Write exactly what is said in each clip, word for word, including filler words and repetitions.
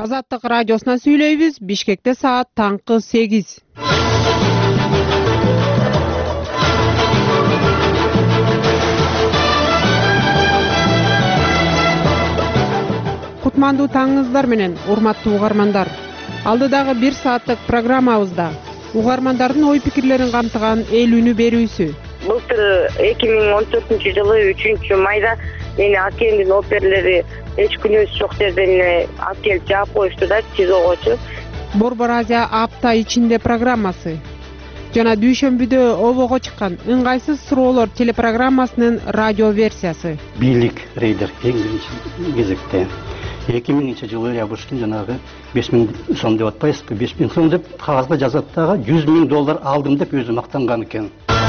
Азаттык радиосунан сүйлөйбүз. Бишкекте саат таңкы сегиз. Кутмандуу таңыңыздар менен, урматтуу угармандар. Алдыдагы бир сааттык программабызда угармандардын ой пикирлерин камтыган эл үнү берүүсү. Былтыр эки миң он төртүнчү жылы үчүнчү майда мени Акелдин оперлери эч күнөөсү жок жерден алып келип жаап коюшту да, ТИЗОгочу. Борбор Азия апта ичинде программасы жана дүйшөмбүдө обого чыккан ыңгайсыз суроолор телепрограммасынын радио версиясы. Бийлик рейдер эң биринчи кезекте эки миңинчи жылы Рябушкин жанагы беш миң сом деп атпайсызбы, беш миң сом деп кагазга жазат дагы жүз миң доллар алдым деп өзү мактанган экен.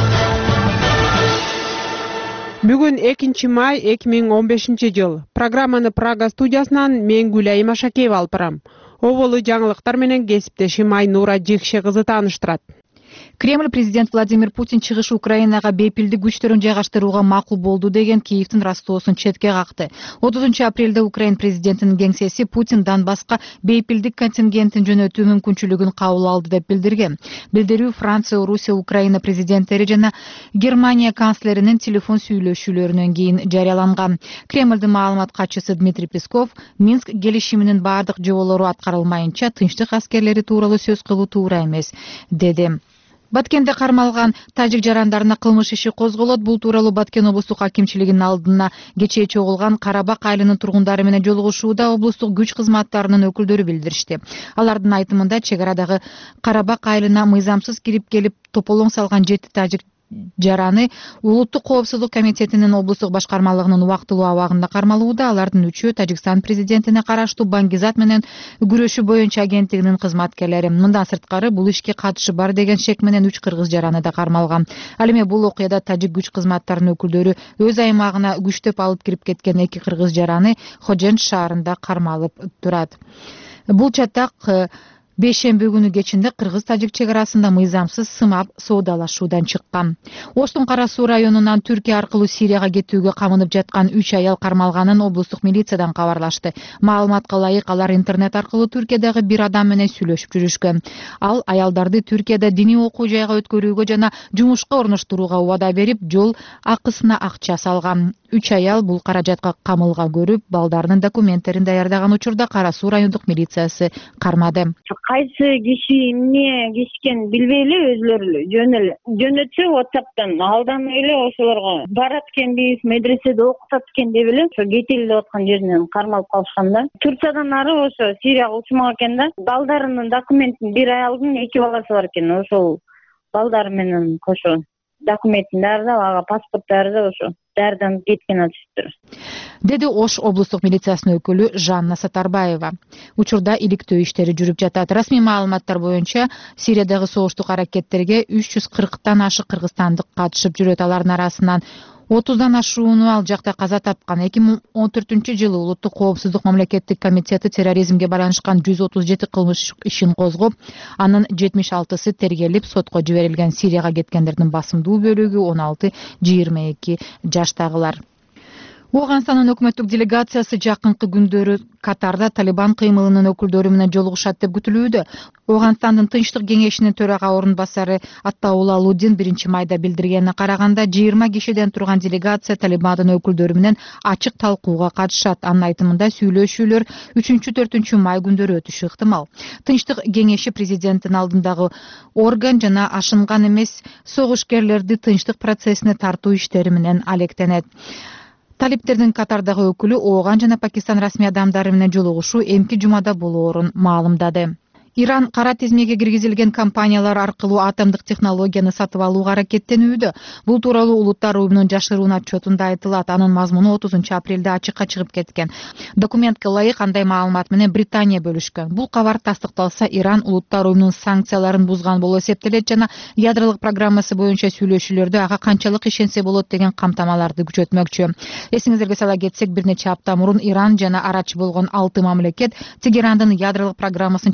Бүгүн экинчи май эки миң он бешинчи жыл. Программаны Прага студиясынан мен Гүлай Машакеева алып барам. Оболу жаңылыктар менен кесиптешим Айнура Жекше кызы тааныштырат. Кремль президент Владимир Путин чыгыш Украинага бейпилдик күчтөрүн жайгаштырууга макул болду деген Киевдин Ростосун четке какты. отузунчу апрелде Украин президентинин кеңсеси Путин Донбасска бейпилдик контингентин жөнөтүү мүмкүнчүлүгүн кабыл алды деп билдирген. Билдирүү Франция, Русия, Украина президенттери жана Германия канцлеринин телефон сүйлөшүүлөрүнөн кийин жарыяланган. Кремльдин маалымат катчысы Дмитрий Песков Минск келишиминин бардык жоболору аткарылмайынча тынчтык аскерлери тууралуу сөз кылуу туура эмес, деди. Баткенде кармалган тажик жарандарына кылмыш иши козголот. Бул тууралуу Баткен облустук акимчилигинин алдына кечээ чогулган Карабак айылынын тургундары менен жолугушууда облустук күч кызматтарынын өкүлдөрү билдиришти. Алардын айтымында чек арадагы Карабак айылына мыйзамсыз кирип келип тополоң салган жети тажик жараны Улуттук коопсуздук комитетинин облустук башкармалыгынын убактылуу абагында кармалууда. Алардын үчөө Тажикстан президентине караштуу Баңгизат менен күрөшүү боюнча агенттигинин кызматкерлери. Мындан сырткары бул ишке катышы бар деген шек менен үч кыргыз жараны да кармалган. Ал эми бул окуяда тажик күч кызматтарынын өкүлдөрү өз аймагына күчтөп алып кирип кеткен эки кыргыз жараны Хожен шаарында кармалып турат. Бул чатак бейшемби күнү кечинде кыргыз-тажик чек арасында мыйзамсыз сымап соодалашуудан чыккан. Оштун Кара Суу районунан Түркия аркылуу Сирияга кетүүгө камынып жаткан үч аял кармалганын облустук милициядан кабарлашты. Маалыматка ылайык, алар интернет аркылуу Түркиядагы бир адам менен сүйлөшүп жүрүшкөн. Ал аялдарды Түркияда диний окуу жайга өткөрүүгө жана жумушка орноштурууга убада берип, жол акысына акча салган. Үч аял бул каражатка камылга көрүп, балдарынын документтерин даярдаган учурда Кара Суу райондук милициясы кармады. Кайсы киши эмне кишкен билбей эле өзүлөрү эле жөн эле жөнөтсө WhatsApp'тан алдан эле ошолорго барат экенбиз, медреседе окутат экен деп эле ошо кетели деп аткан жеринен кармалып калышкан да. Турциядан ары ошо Сирияга учмак экен да. Балдарынын документин бир аялдын эки баласы бар экен. Ошол балдары менен кошо документин даярдап, ага паспорт даярдап ошо дардан кеткен атышыптыр, деди Ош облустук милициясынын өкүлү Жанна Сатарбаева. Учурда иликтөө иштери жүрүп жатат. Расмий маалыматтар боюнча Сириядагы согуштук аракеттерге үч жүз кырктан ашык кыргызстандык катышып жүрөт. Алардын арасынан отуздан ашууну ал жакта каза тапкан. эки миң он төртүнчү жылы Улуттук коопсуздук мамлекеттик комитети терроризмге байланышкан жүз отуз жети кылмыш ишин козгоп, анын жетимиш алтысы тергелип сотко жиберилген. Сирияга кеткендердин басымдуу бөлүгү он алты жыйырма эки жаштагылар. Оганстандын өкмөттүк делегациясы жакынкы күндөрү Катарда Талибан кыймылынын өкүлдөрү менен жолугушат деп күтүлүүдө. Оганстандын Тынчтык кеңешинин төрага орун басары Аттаула Лудин биринчи майда билдиргенине караганда жыйырма кишиден турган делегация Талибандын өкүлдөрү менен ачык талкууга катышат. Анын айтымында сүйлөшүүлөр үчүнчү төртүнчү май күндөрү өтүшү ыктымал. Тынчтык кеңеши президенттин алдындагы орган жана ашынган эмес согушкерлерди тынчтык процессине тартуу иштери менен алектенет. Талиптердин Катардагы өкүлү Ооган жана Пакистан расмий адамдары менен жолугушуу эмки жумада болоорун маалымдады. Иран кара тизмеге киргизилген компаниялар аркылуу атомдук технологияны сатып алууга аракеттенүүдө. Бул тууралуу Улуттар уюмунун жашыруун отчетунда айтылат. Анын мазмуну отузунчу апрелде ачыкка чыгып кеткен. Документке ылайык андай маалымат менен Британия бөлүшкөн. Бул кабар тастыкталса, Иран Улуттар уюмунун санкцияларын бузган болуп эсептелет жана ядролук программасы боюнча сүйлөшүүлөрдө ага канчалык ишенсе болот деген камтамаларды күчөтмөкчү. Эсиңиздерге сала кетсек, бир нече апта мурун Иран жана арачы болгон алты мамлекет Тегерандын ядролук программасын чектөө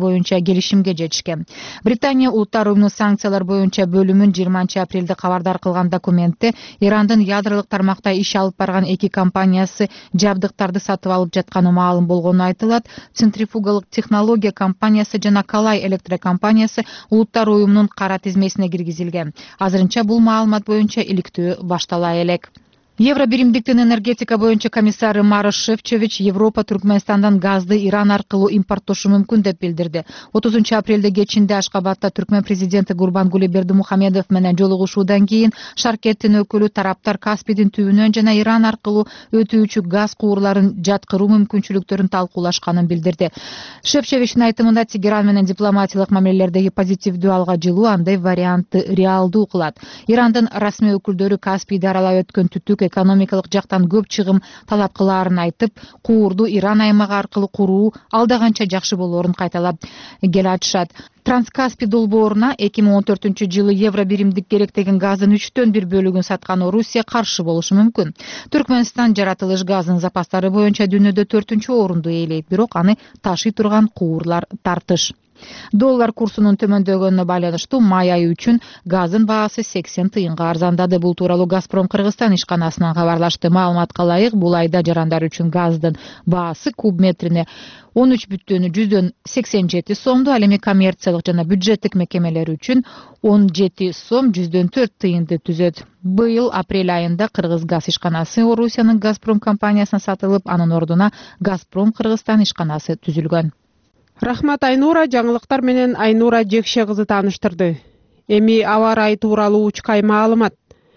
боюнча келишимге жетишкен. Британия улуттар уюмунун санкциялар боюнча бөлүмүн жыйырманчы апрелде кабардар кылган документте Ирандын ядролук тармакта иш алып барган эки компаниясы жабдыктарды сатып алып жатканы маалым болгону айтылат. Центрифугалык технология компаниясы жана Калай электрокомпаниясы улуттар уюмунун кара тизмесине киргизилген. Азырынча бул маалымат боюнча иликтөө баштала элек. Евро биримдиктин энергетика боюнча комиссары Марош Шефчович Европа Түркмөнстандан газды Иран аркылуу импорттошу мүмкүн деп билдирди. отузунчу апрелде кечинде Ашкабадта Түркмөн президенти Гурбангулы Бердимухамедов менен жолугушуудан кийин Шаркеттин өкүлү тараптар Каспийдин түбүнөн жана Иран аркылуу өтүүчү газ куурларын жаткыруу мүмкүнчүлүктөрүн талкуулашканын билдирди. Шефчовичтин айтымында Тегеран менен дипломатиялык мамилелердеги позитивдүү алга жылуу андай вариантты реалдуу кылат. Ирандын расмий өкүлдөрү Каспийди аралап өткөн түтүк экономикалык жактан көп чыгым талап кылаарын айтып, куурду Иран аймагы аркылуу куруу алда канча жакшы болоорун кайталап келе атышат. Транскаспий долбооруна эки миң он төртүнчү жылы евро биримдик керектеген газдын үчтөн бир бөлүгүн саткан Орусия каршы болушу мүмкүн. Түркмөнстан жаратылыш газынын запастары боюнча дүйнөдө төртүнчү орунду ээлейт, бирок аны ташый турган куурлар тартыш. Доллар курсунун төмөндөгөнүнө байланыштуу май айы үчүн газдын баасы сексен тыйынга арзандады. Бул тууралуу Газпром Кыргызстан ишканасынан кабарлашты. Маалыматка ылайык, бул айда жарандар үчүн газдын баасы куб метрине он үч бүтүн жүздөн сексен жети сомду, ал эми коммерциялык жана бюджеттик мекемелер үчүн он жети сом жүздөн төрт тыйынды түзөт. Быйыл апрель айында Кыргыз газ ишканасы Орусиянын Газпром компаниясына сатылып, анын ордуна Газпром Кыргызстан ишканасы түзүлгөн. Рахмат Айнура, жаңылыктар менен Айнура Жекше кызы тааныштырды. Эми аба ырайы тууралуу учкай маалымат.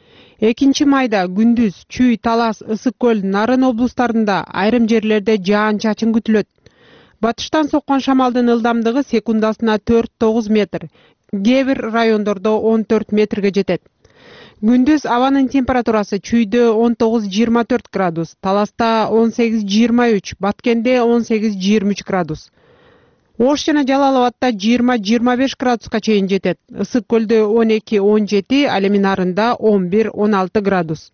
экинчи майда күндүз Чүй, Талас, Ысык көл, Нарын облустарында айрым жерлерде жаан-чачын күтүлөт. Батыштан соккон шамалдын ылдамдыгы секундасына төрт тогуз метр, кээ бир райондордо он төрт метрге жетет. Күндүз абанын температурасы Чүйдө он тогуз жыйырма төрт градус, Таласта он сегиз жыйырма үч, Баткенде он сегиз жыйырма үч градус. Ош жана Жалал Абадта жыйырма жыйырма беш градуска чейин жетет. Ысык көлдө он эки он жети, ал эми Нарында он бир он алты градус.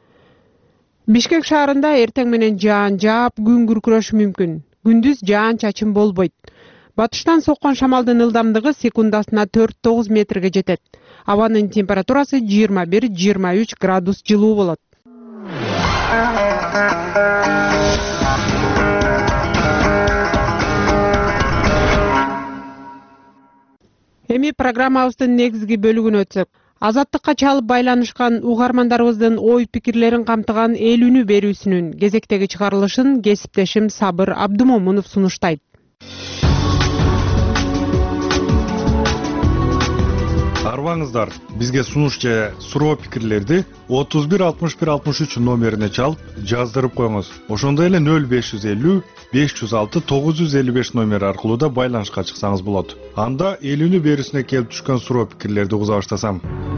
Бишкек шаарында эртең менен жаан жаап, күн күркүрөшү мүмкүн. Күндүз жаан-чачын болбойт. Батыштан соккон шамалдын ылдамдыгы секундасына төрт тогуз метрге жетет. Абанын температурасы жыйырма бир жыйырма үч градус жылуу болот. Эми программабыздын негизги бөлүгүнө өтсөк. Азаттыкка чалып байланышкан угармандарыбыздын ой пикирлерин камтыган эл үнү берүүсүнүн кезектеги чыгарылышын кесиптешим Сабыр Абдумомунов сунуштайт. Арбаңыздар, бизге сунуш же суроо пикирлерди отуз бир алтымыш бир алтымыш үч номерине чалып жаздырып коюңуз. Ошондой эле нөл беш жүз элүү беш жүз алты тогуз жүз элүү беш номери аркылуу да байланышка чыксаңыз болот. Анда эл үнү берүүсүнө келип түшкөн суроо пикирлерди угуза баштасам.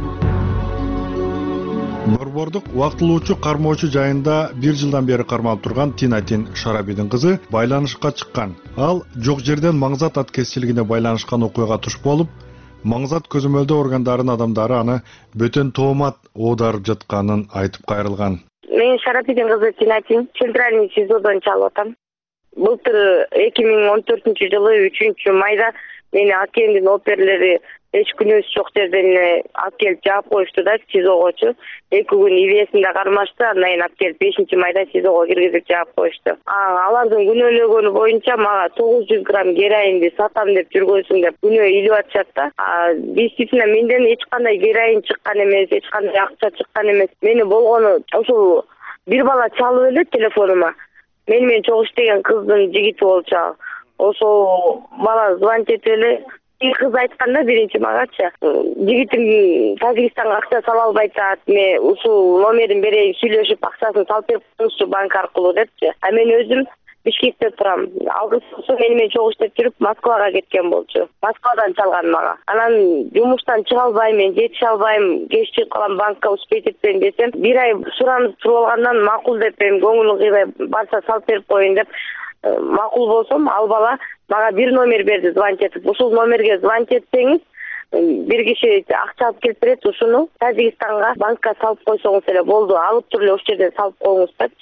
Борбордук убактылуучу кармоочу жайында бир жылдан бери кармалып турган Тинатин Шарабидин кызы байланышка чыккан. Ал жок жерден маңзат аткезчилигине байланышкан окуяга туш болуп, маңзат көзөмөлдөө органдарынын адамдары аны бөтөн тоомат оодарып жатканын айтып кайрылган. Мен Шарапидин кызы Тинатин, центральный СИЗОдон чалып атам. Былтыр эки миң он төртүнчү жылы үчүнчү майда мени Акендин оперлери эч күнөөсү жок жерден алып келип жаап коюшту да СИЗОгочу. Эки күн ивесинде кармашты, андан кийин алып келип бешинчи майда СИЗОго киргизип жаап коюшту. Алардын күнөөлөгөнү боюнча мага тогуз жүз грамм героинди сатам деп жүргөнсүң деп күнөө илип атышат да. Действительно менден эч кандай героин чыккан эмес, эч кандай акча чыккан эмес. Мени болгону ушул бир бала чалып эле телефонума. Мен менен чогуу иштеген кыздын жигити болчу. Ошол бала звонить этип эле кыз айтканда биринчи магачы жигитим Тажикстанга акча сала албай атат, мен ушул номерин берейин, сүйлөшүп акчасын салып берип коюңузчу банк аркылуу депчи. А мен өзүм Бишкекте турам. Алгысы мени менен чогуу иштеп жүрүп Москвага кеткен болчу. Москвадан чалган мага. Анан жумуштан чыга албайм, мен жетише албайм, кеч чыгып калам, банкка успеть этпейм десем, бир ай суранып туруп алгандан макул деп эми көңүл кыйбай барса салып берип коеюн деп макул болсом, ал бала мага бир номер берди звонить этип. Ушул номерге звонить этсеңиз, бир киши акча алып келип берет, ушуну Тажикстанга банкка салып койсоңуз эле болду. Алып туруп эле ошол жерден салып коюңуз депчи.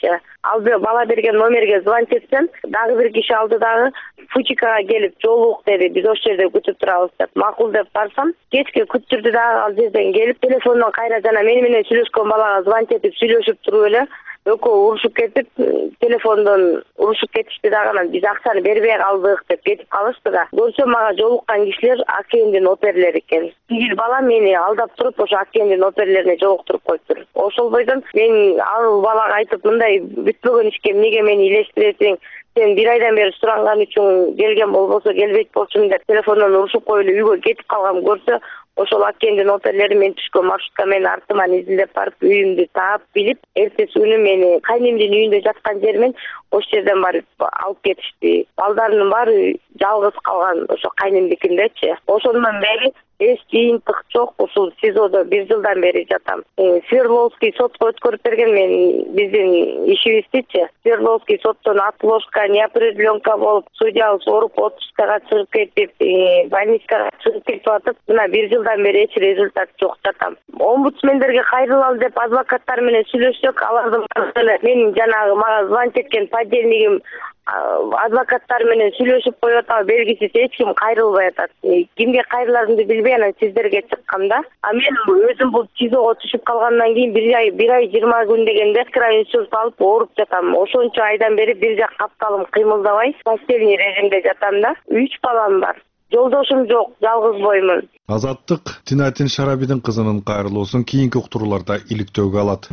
ал бала берген номерге звонить этсем, дагы бир киши алды дагы Фучикага келип жолугук деди, биз ошол жерде күтүп турабыз деп. Макул деп барсам, кечке күттүрдү дагы ал жерден келип, телефондон кайра жана мени менен сүйлөшкөн балага звонить этип сүйлөшүп туруп эле экөө урушуп кетип, телефондон урушуп кетишти дагы, анан биз акчаны бербей калдык деп кетип калышты да. Көрсөм мага жолуккан кишилер Акендин оперлери экен. Тигил бала мени алдап туруп, ошо Акендин оперлерине жолуктуруп койуптур. Ошол бойдон мен ал балага айтып, мындай бүтпөгөн ишке эмнеге мени илештиресиң? Сен бир айдан бери суранган үчүн келген болбосо келбейт болчумун деп телефондон урушуп коюп эле үйгө кетип калгам көрсө, ошол Акендин оперлери мен түшкөн маршрутка мени артыман изилдеп барып, үйүмдү таап билип, эртеси күнү мени кайнемдин үйүндө жаткан жеримен ошол жерден барып алып кетишти. Балдарынын баары жалгыз калган ошо кайнемдикиндечи. Ошондон бери эч жыйынтык жок. Ушул СИЗОдо бир жылдан бери жатам. Свердловский сотко өткөрүп берген мен биздин ишибиздичи. Свердловский соттон отложка, неопределенка болуп, судьябыз оруп отпускага чыгып кетип, больницага чыгып кетип атып, мына бир жылдан бери эч результат жок жатам. Омбудсмендерге кайрылалы деп адвокаттар менен сүйлөшсөк, алардын баары менин жанагы мага звонить эткен подельнигим адвокаттар менен сүйлөшүп коюп атабы белгисиз, эч ким кайрылбай атат. Кимге кайрыларымды билбей анан сиздерге чыккам да. А мен өзүм бул СИЗОго түшүп калгандан кийин бир ай бир ай жыйырма күн дегенде инсульт алып ооруп жатам. Ошончо айдан бери бир жак капталым кыймылдабай, постельный режимде жатам да. Үч балам бар. Жолдошум жок, жалгыз боймун. Азаттык Тинатин Шарабидин кызынын кайрылуусун кийинки уктурууларда иликтөөгө алат.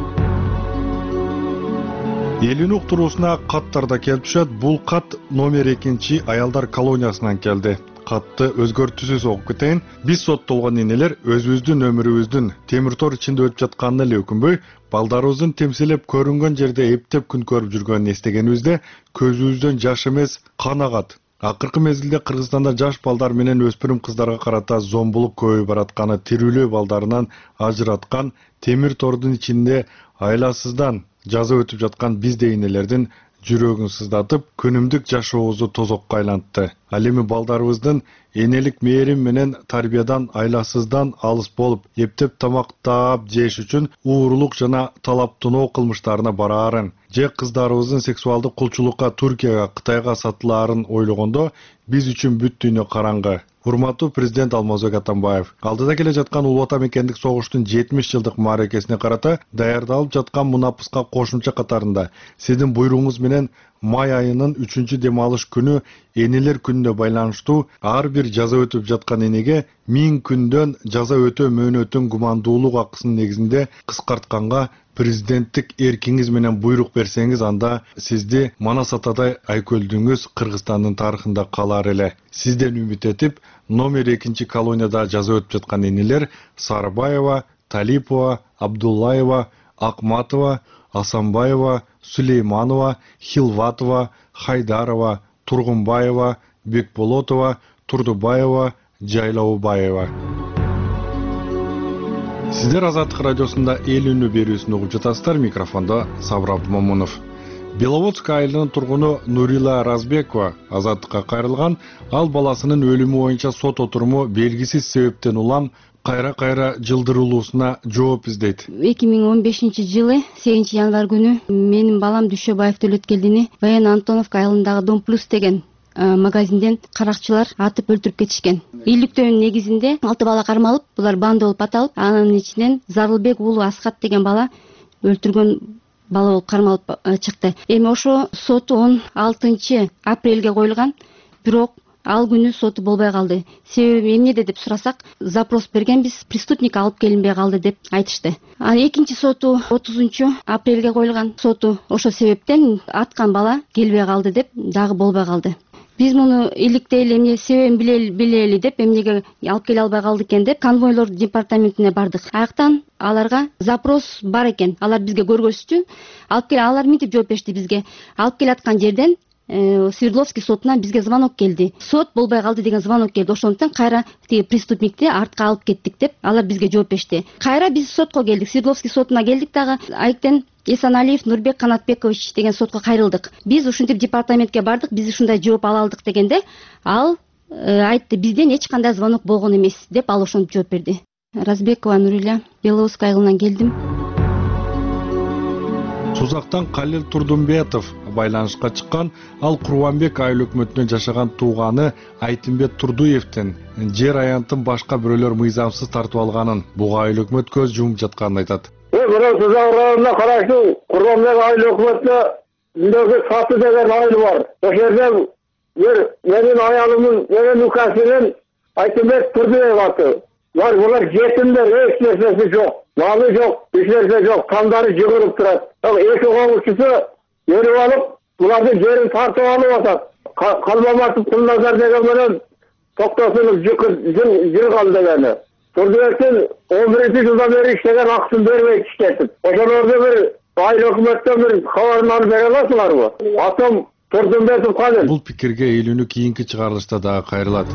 Элин уктуруусуна каттар да келип түшөт. Бул кат номер экинчи аялдар колониясынан келди. Катты өзгөртүүсүз окуп кетейин. Биз соттолгон энелер өзүбүздүн өмүрүбүздүн темир тор ичинде өтүп жатканына эле өкүнбөй, балдарыбыздын темселеп көрүнгөн жерде эптеп күн көрүп жүргөнүн эстегенибизде көзүбүздөн жаш эмес, кан агат. Акыркы мезгилде Кыргызстанда жаш балдар менен өспүрүм кыздарга карата зомбулук көбөйүп баратканы тирүүлөө балдарынан ажыраткан темир тордун ичинде айласыздан жаза өтүп жаткан биздей энелердин жүрөгүн сыздатып, күнүмдүк жашообузду тозокко айлантты. Ал эми балдарыбыздын энелик мээрим менен тарбиядан айласыздан алыс болуп, эптеп тамак таап жеш үчүн уурулук жана талаптыноо кылмыштарына бараарын, же кыздарыбыздын сексуалдык кулчулукка Туркияга, Кытайга сатылаарын ойлогондо биз үчүн бүт дүйнө караңгы. Урматтуу президент Алмазбек Атамбаев, алдыда келе жаткан Улуу Ата мекендик согуштун жетимиш жылдык мааракесине карата даярдалып жаткан мунапыска кошумча катарында сиздин буйругуңуз менен май айынын үчүнчү дем алыш күнү энелер күнүнө байланыштуу ар бир жаза өтүп жаткан энеге миң күндөн жаза өтөө мөөнөтүн гумандуулук акысын негизинде кыскартканга президенттик эркиңиз менен буйрук берсеңиз, анда сизди Манас атадай айкөлдүңүз Кыргызстандын тарыхында калар эле. Сизден үмүт этип, номер экинчи колонияда жаза өтүп жаткан энелер Сарыбаева, Талипова, Абдуллаева, Акматова, Асанбаева, Сулейманова, Хилватова, Хайдарова, Тургунбаева, Бекболотова, Турдубаева, Жайлаубаева. Сиздер Азаттык радиосунда эл үнү берүүсүн угуп жатасыздар. Микрофондо Сабыр Абдумомунов. Беловодск айылынын тургуну Нурила Разбекова Азаттыкка кайрылган. Ал баласынын өлүмү боюнча сот отуруму белгисиз себептен улам кайра-кайра жылдырылуусуна жооп издейт. эки миң он бешинчи жылы сегизинчи январь күнү менин балам Дүйшөбаев Төлөткелдини Баян Антоновка айылындагы Дом Плюс деген магазинден каракчылар атып өлтүрүп кетишкен. Иликтөөнүн негизинде алты бала кармалып, булар банда болуп аталып, анын ичинен Зарылбек уулу Аскат деген бала өлтүргөн бала болуп кармалып чыкты. Эми ошо соту он алтынчы апрелге коюлган, бирок ал күнү соту болбой калды. Себеби эмнеде деп сурасак, запрос бергенбиз, преступник алып келинбей калды деп айтышты. А экинчи соту отузунчу апрелге коюлган, соту ошол себептен аткан бала келбей калды деп дагы болбой калды. Биз муну иликтейли, эмне себебин билели деп, эмнеге алып келе албай калды экен деп конвойлор департаментине бардык. Аяктан аларга запрос бар экен. Алар бизге көргөзчү, алып келе, алар мынтип жооп беришти бизге. Алып келаткан жерден Свердловский сотунан бизге звонок келди. Сот болбой калды деген звонок келди. Ошондуктан кайра тиги преступникти артка алып кеттик деп алар бизге жооп беришти. Кайра биз сотко келдик. Свердловский сотуна келдик дагы. Айктен Эсаналиев Нурбек Канатбекович деген сотко кайрылдык. Биз ушинтип департаментке бардык, биз ушундай жооп ала алдык дегенде, ал айтты, бизден эч кандай звонок болгон эмес деп ал ошентип жооп берди. Разбекова Нурила, Беловодск айылынан келдим. Сузактан Калил Турдумбетов байланышка чыккан. Ал Курбанбек айыл өкмөтүнө жашаган тууганы Айтымбет Турдуевдин жер аянтын башка бирөөлөр мыйзамсыз тартып алганын, буга айыл өкмөт көз жумуп жатканын айтат. Мына Сузак районуна караштуу Курбанбек айыл өкмөтүнө саты деген айыл бар. Ошол жерде менин аялымдын менин укасынын Айтымбет Турдуев аты. Var bunlar yetimler, hiç nesnesi yok. Malı yok, hiç nesnesi yok. Kanları jıgırıp durar. Ama eşi komşusu yürüp alıp, bunların yerini tartıp alıp atar. Kalmaması kullanlar degemeden toktasınız jıgır, jır kaldı yani. Turduversin on birinci yıldan beri işlegen aksın vermeyip işletin. Oşan orada bir aile hükümetten bir havarını alıp veremezler mı? Atam Turdumbetov Kalil. Бұл пикирге эйлүүнү кийинки чыгарылышта дагы кайрылат.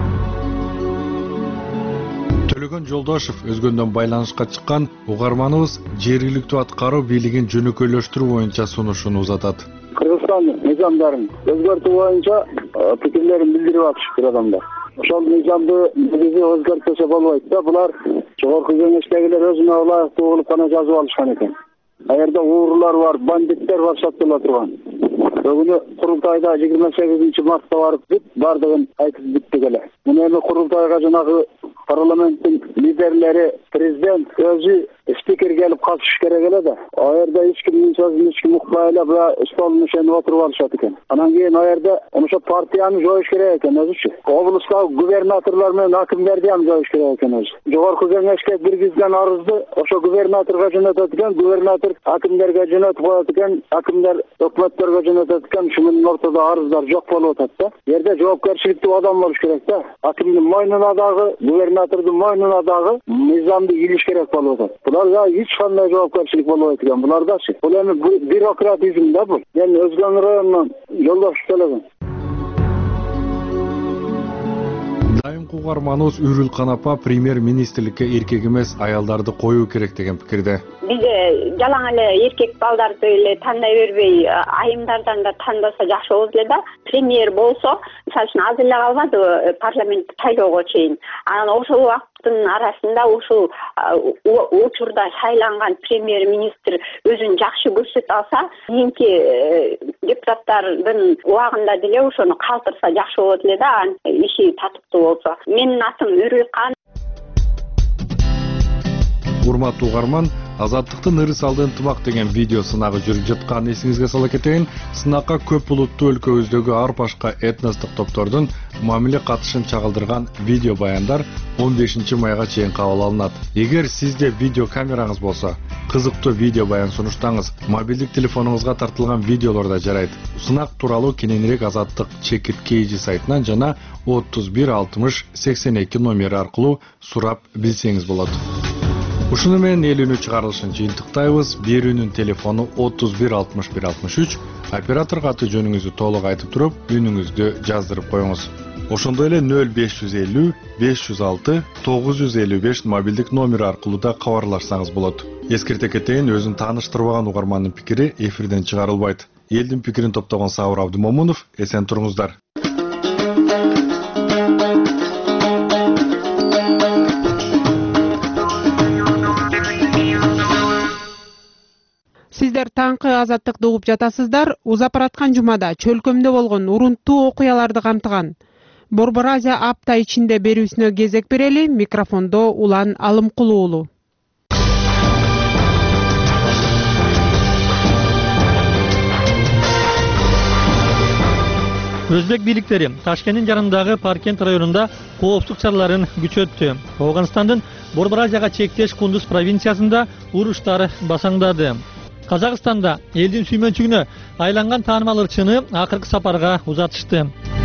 Төлөгөн Жолдошев өзгөндөн байланышка чыккан угарманыбыз жергиликтүү аткаруу бийлигин жөнөкөйлөштүрүү боюнча сунушун узатат. Кыргызстан мыйзамдарын өзгөртүү боюнча пикирлерин билдирип атышты адамдар. Ошол мыйзамды негизи өзгөртпөсө болбойт да. Булар жогорку кеңештегилер өзүнө ылайыктуу кылып гана жазып алышкан экен. Аерде уурулар бар, бандиттер бар сатыла турган. Бүгүнү курултайда жыйырма сегизинчи мартта барып бүт бардыгын айтып бүттүк эле. Муну эми курултайга жанагы парламенттин лидерлери, президент өзү спикер келип катышыш керек эле да. Аерде эч кимдин сөзүн эч ким укпай эле буга столдун ишенип отуруп алышат экен. Анан кийин аерде ошо партияны жоюш керек экен өзүчү. Облустагы губернаторлор менен акимдерди ham жоюш керек экен өзү. Жогорку кеңешке киргизген арызды ошо губернаторго жөнөтөт экен, губернатор акимдерге жөнөтүп коет экен, акимдер өкмөттөргө жөнөтөт экен. Шунун ортодо арыздар жок болуп атат да. Жерде жоопкерчиликтүү адам болуш керек да. Акимдин мойнуна дагы, губернатордун мойнуна дагы мыйзамды илиш керек болуп атат. Буларга эч кандай жоопкерчилик болбойт экен. Булардачы. Бул эми бюрократизм да бул. Мен Өзгөн районунан Жолдошев Төлөгөн. Дайым угарманыбыз Үрүл Канапа премьер-министрликке эркек эмес аялдарды коюу керек деген пикирде. Бизе жалаң эле эркек балдарды эле тандай бербей, айымдардан да тандаса жакшы болот эле да. Премьер болсо, мисалы үчүн азыр эле калбады парламент шайлоого чейин. Анан ошол убакыттын арасында ушул учурда шайланган премьер-министр өзүн жакшы көрсөтө алса, кийинки депутаттардын убагында деле ошону калтырса жакшы болот эле да, иши татыктуу болсо. Менин атым Үрүлкан. Урматтуу угарман, Азаттыктын ырыс алды ынтымак деген видео сынагы жүрүп жатканын эсиңизге сала кетейин. Сынакка көп улуттуу өлкөбүздөгү ар башка этностук топтордун мамиле катышын чагылдырган видео баяндар он бешинчи майга чейин кабыл алынат. Эгер сизде видео камераңыз болсо, кызыктуу видео баян сунуштаңыз, мобилдик телефонуңузга тартылган видеолор да жарайт. Сынак тууралуу кененирээк Азаттык чекит кейжи сайтынан жана отуз бир алтымыш сексен эки номери аркылуу сурап билсеңиз болот. Ушуну менен элүүнү чыгарылышын жыйынтыктайбыз. Берүүнүн телефону отуз бир алтымыш бир алтымыш үч. Операторго аты жөнүңүздү толук айтып туруп, үнүңүздү жаздырып коюңуз. Ошондой эле нөл беш жүз элүү беш жүз алты тогуз жүз элүү беш мобилдик номер аркылуу да кабарлашсаңыз болот. Эскерте кетейин, өзүн тааныштырбаган угармандын пикири эфирден чыгарылбайт. Элдин пикирин топтогон Сабыр Абдымомунов, эсен туруңуздар. Сиздер таңкы Азаттыкты угуп жатасыздар. Узап бараткан жумада чөлкөмдө болгон урунттуу окуяларды камтыган Борбор Азия апта ичинде берүүсүнө кезек берели. Микрофондо Улан Алымкулуу уулу. Өзбек бийликтери Ташкенттин жанындагы Паркент районунда коопсуздук чараларын күчөттү. Ауганстандын Борбор Азияга чектеш Кундуз провинциясында уруштар басаңдады. Казакстанда элдин сүймөнчүгүнө айланган таанымал ырчыны акыркы сапарга узатышты.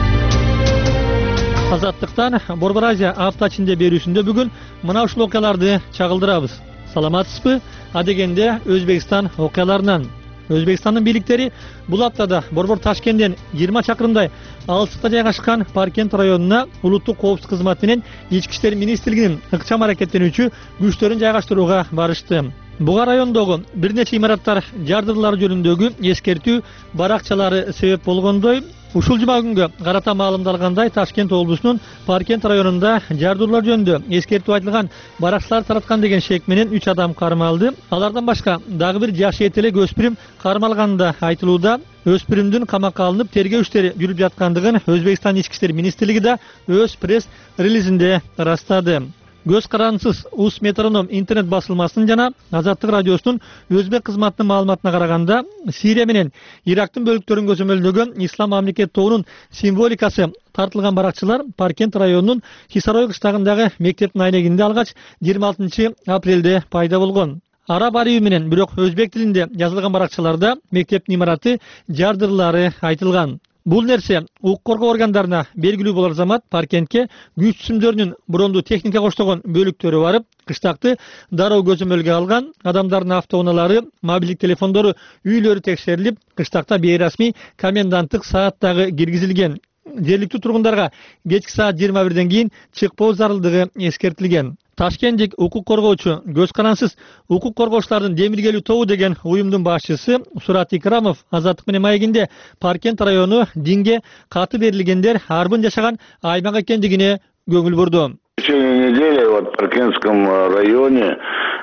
Азаттыктан Борбор Азия апта ичинде берүүсүндө бүгүн мына ушул окуяларды чагылдырабыз. Саламатсызбы? Адегенде Өзбекстан окуяларынан. Өзбекстандын бийликтери бул аптада Борбор Ташкенттен жыйырма чакырымдай алыстыкта жайгашкан Паркент районуна улуттук коопсуздук кызматы менен Ички иштер министрлигинин ыкчам аракеттенүүчү күчтөрүн жайгаштырууга барышты. Буга райондогу бир нече имараттар жардырылары жөнүндөгү эскертүү баракчалары себеп болгондой, ушул жума күнгө карата маалымдалгандай Ташкент облусунун Паркент районунда жардырлар жөнүндө эскертүү айтылган баракчалар тараткан деген шек менен үч адам кармалды. Алардан башка дагы бир жаш этелек өспүрүм кармалганда айтылууда. Өспүрүмдүн камакка алынып тергөө иштери жүрүп жаткандыгын Өзбекстан ички иштер министрлиги да өз пресс релизинде ырастады. Көз карансыз ус метроном интернет басылмасынын жана Азаттык радиосунун өзбек кызматынын маалыматына караганда, Сирия менен Ирактын бөлүктөрүн көзөмөлдөгөн ислам мамлекет тобунун символикасы тартылган баракчылар Паркент районунун Хисарой кыштагындагы мектептин айнегинде алгач жыйырма алтынчы апрелде пайда болгон. Араб арабы менен бирок өзбек тилинде жазылган баракчаларда мектептин имараты жардырылары айтылган. Бул нерсе укук коргоо органдарына белгилүү болор замат Паркентке күч түзүмдөрүнүн брондуу техника коштогон бөлүктөрү барып, кыштакты дароо көзөмөлгө алган. Адамдардын автоунаалары, мобилдик телефондору, үйлөрү текшерилип, кыштакта бейрасмий коменданттык саат дагы киргизилген. Жергиликтүү тургундарга кечки саат жыйырма бирден кийин чыкпоо зарылдыгы эскертилген. Ташкенттик укук коргоочу көз карансыз укук коргоочулардын демилгелүү тобу деген уюмдун башчысы Сурат Икрамов Азаттык менен маегинде Паркент району динге каты берилгендер арбын жашаган аймак экендигине көңүл бурду. В течение недели в Паркентском районе,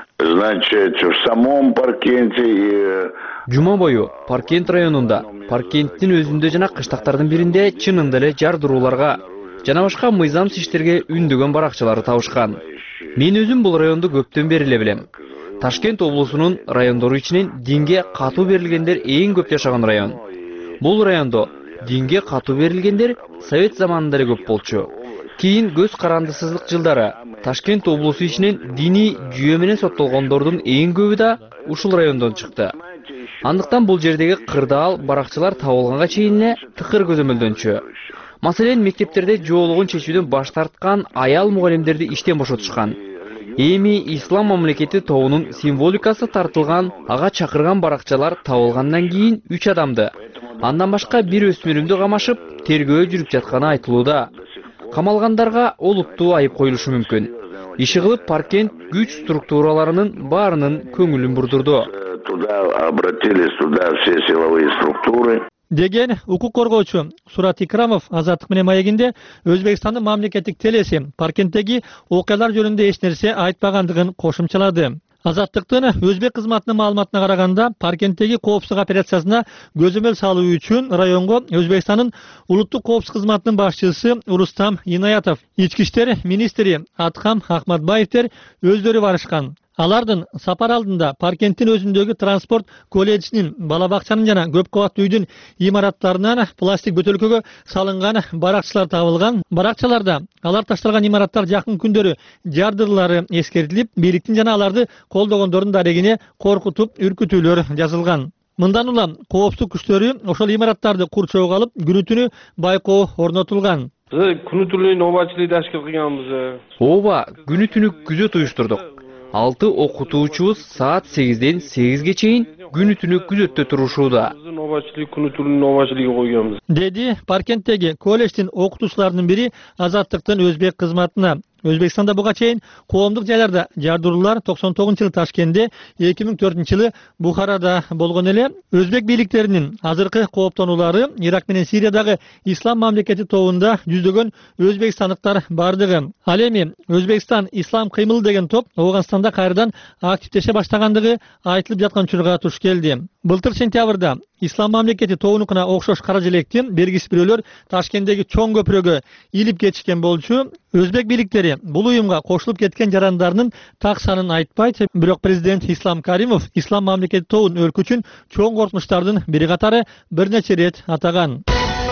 значит, в самом Паркенте и Жума бою Паркент районунда, Паркенттин өзүндө жана кыштактардын биринде чынында эле жардырууларга жана башка мыйзамсыз иштерге үндөгөн баракчалары табышкан. Мен өзүм бул районду көптөн бери эле билем. Ташкент облусунун райондору ичинен динге катуу берилгендер эң көп жашаган район. Бул райондо динге катуу берилгендер Совет заманында эле көп болчу. Кийин көз карандысыздык жылдары Ташкент облусу ичинен диний жүйө менен соттолгондордун эң көбү да ушул райондон чыкты. Андыктан бул жердеги кырдаал баракчалар табылганга чейин эле тыкыр көзөмөлдөнчү. Маселен, мектептерде жоолугун чечүүдөн баш тарткан аял мугалимдерди иштен бошотушкан. Эми ислам мамлекети тобунун символикасы тартылган, ага чакырган баракчалар табылгандан кийин үч адамды, андан башка бир өспүрүмдү камашып, тергөө жүрүп жатканы айтылууда. Камалгандарга олуттуу айып коюлушу мүмкүн. Иши кылып Паркент күч структураларынын баарынын көңүлүн бурдурду. Туда обратились туда все силовые структуры. Деген укук коргоочу Сурат Икрамов Азаттык менен маегинде Өзбекстандын мамлекеттик телеси Паркенттеги окуялар жөнүндө эч нерсе айтпагандыгын кошумчалады. Азаттыктын өзбек кызматынын маалыматына караганда, Паркенттеги коопсуздук операциясына көзөмөл салуу үчүн районго Өзбекстандын улуттук коопсуздук кызматынын башчысы Рустам Инаятов, ички иштер министри Аткам Ахматбаевтер өздөрү барышкан. Алардын сапар алдында Паркенттин өзүндөгү транспорт колледжинин, бала бакчанын жана көп кабаттуу үйдүн имараттарынан пластик бөтөлкөгө салынган баракчалар табылган. Баракчаларда алар ташталган имараттар жакын күндөрү жардырлары эскертилип, бийликтин жана аларды колдогондордун дарегине коркутуп, үркүтүүлөр жазылган. Мындан улам коопсуздук күчтөрү ошол имараттарды курчоого алып, күнү түнү байкоо орнотулган. Күнү түнү нобачылык ташкил кылганбыз. Ооба, күнү түнү күзөт уюштурдук. Алты окутуучубуз саат сегизден сегизге чейин күнү түнү күзөттө турушууда. Нобачылык күнү түнү нобачылыгы койгонбуз. Деди Паркенттеги колледждин окутуучуларынын бири Азаттыктын өзбек кызматына. Өзбекстанда буга чейин коомдук жайларда жардыруулар токсон тогузунчу жылы Ташкентте, эки миң төртүнчү жылы Бухарада болгон эле. Өзбек бийликтеринин азыркы кооптонуулары Ирак менен Сириядагы ислам мамлекети тобунда жүздөгөн өзбекстандыктар бардыгы. Ал эми Өзбекстан ислам кыймыл деген топ Ооганстанда кайрадан активдеше баштагандыгы айтылып жаткан учурга туш келди. Былтыр сентябрда ислам мамлекети тобунукуна окшош кара желектин бергисиз бирөөлөр Ташкенттеги чоң көпүрөгө илип кетишкен болчу. Өзбек бийликтери бул уюмга кошулуп кеткен жарандарынын так санын айтпайт, бирок президент Ислам Каримов ислам мамлекети тобун өлкө үчүн чоң коркунучтардын бири катары бир нече рет атаган.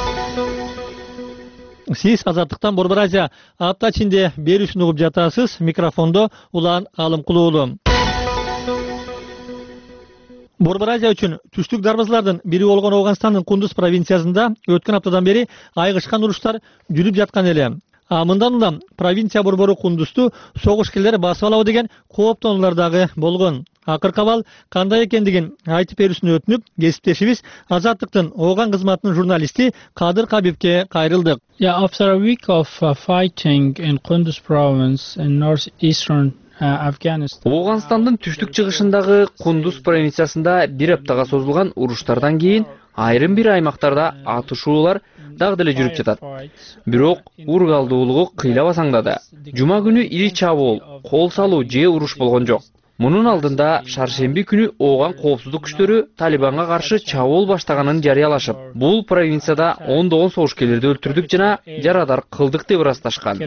Сиз Азаттыктан Борбор Азия апта ичинде берүүсүн угуп жатасыз. Микрофондо Улан Алымкулуулу. Борбор Азия үчүн түштүк дарбазалардын бири болгон Ооганстандын Кундуз провинциясында өткөн аптадан бери айгышкан уруштар жүрүп жаткан эле. А мындан улам провинция борбору Кундузду согушкерлер басып алабы деген кооптонуулар дагы болгон. Акыркы абал кандай экендигин айтып берүүсүн өтүнүп, кесиптешибиз Азаттыктын Ооган кызматынын журналисти Кадыр Кабибке кайрылдык. Yeah, after a week of uh, fighting in Kunduz province in northeastern Оғанстандын түштүк чыгышындагы Кундуз провинциясында бир аптага созулган уруштардан кийин айрым бир аймактарда атышуулар дагы деле жүрүп жатат. Бирок ургалдуулугу кыйлабасаңдады. Жума күнү ири чабуул, кол салуу же уруш болгон жок. Мунун алдында шаршемби күнү Ооган коопсуздук күчтөрү Талибанга каршы чабуул баштаганын жарыялашып, бул провинцияда ондогон согушкерлерди өлтүрдүк жана жарадар кылдык деп ырасташкан.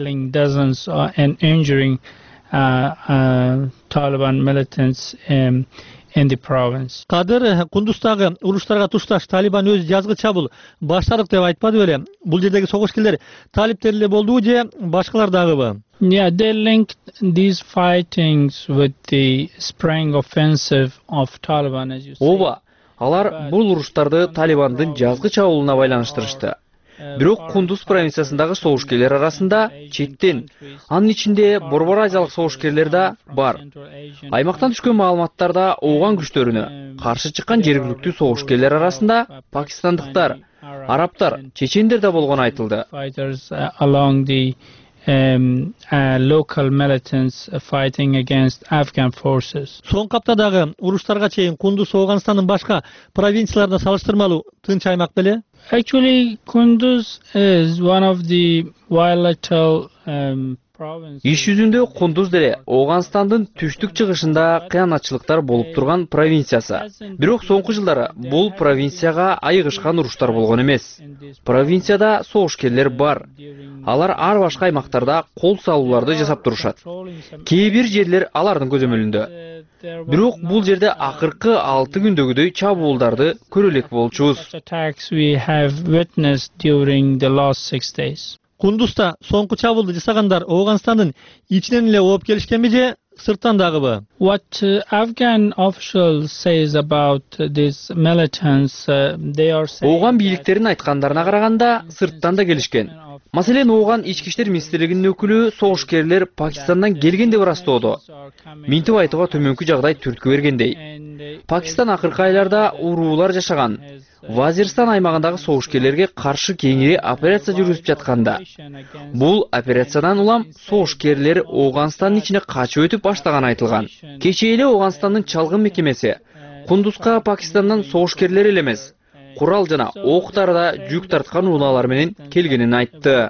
Кадыр Кундуздагы уруштарга тушташ Талибан өз жазгы чабуул баштадык деп айтпады беле? Бул жердеги согушкерлер талиптер эле болдубу же башкалар дагыбы? Yeah, they linked these fightings with the spring offensive of Taliban, as you say. Ооба, алар бул уруштарды Талибандын жазгы чабуулуна байланыштырышты. Бирок Кундуз провинциясындагы согушкерлер арасында четтен, анын ичинде Борбор Азиялык согушкерлер да бар. Аймактан түшкөн маалыматтарда Ооган күчтөрүнө каршы чыккан жергиликтүү согушкерлер арасында пакистандыктар, арабтар, чечендер да болгону айтылды. Um, uh, local militants fighting against Afghan forces. Соңку аптадагы уруштарга чейин Кундуз Оганстандын башка провинцияларына салыштырмалуу тынч аймак беле? Actually, Kunduz is one of the volatile um, Иш жүзүндө Кундуз деле Оганстандын түштүк чыгышында кыянатчылыктар болуп турган провинциясы. Бирок соңку жылдары бул провинцияга айыгышкан уруштар болгон эмес. Провинцияда согушкерлер бар. Алар ар башка аймактарда кол салууларды жасап турушат. Кээ бир жерлер алардын көзөмөлүндө. Бирок бул жерде акыркы алты күндөгүдөй чабуулдарды көрө элек болчубуз. Кундузда соңку чабуулду жасагандар Оганстандын ичинен эле ооп келишкенби же сырттан дагыбы? What uh, Afghan officials says about these militants, uh, they are saying Ооган бийликтеринин айткандарына караганда сырттан да келишкен. Маселен, Ооган ички иштер министрлигинин өкүлү согушкерлер Пакистандан келген деп ырастоодо. Минтип айтууга төмөнкү жагдай түрткү бергендей. Пакистан акыркы айларда уруулар жашаган. Вазирстан аймагындагы согушкерлерге каршы кеңири операция жүргүзүп жатканда. Бул операциядан улам согушкерлер Оганстандын ичине качып өтүп баштаганы айтылган. Кечээ эле Оганстандын чалгын мекемеси Кундузга Пакистандан согушкерлер эле эмес, курал жана октар да жүк тарткан унаалар менен келгенин айтты.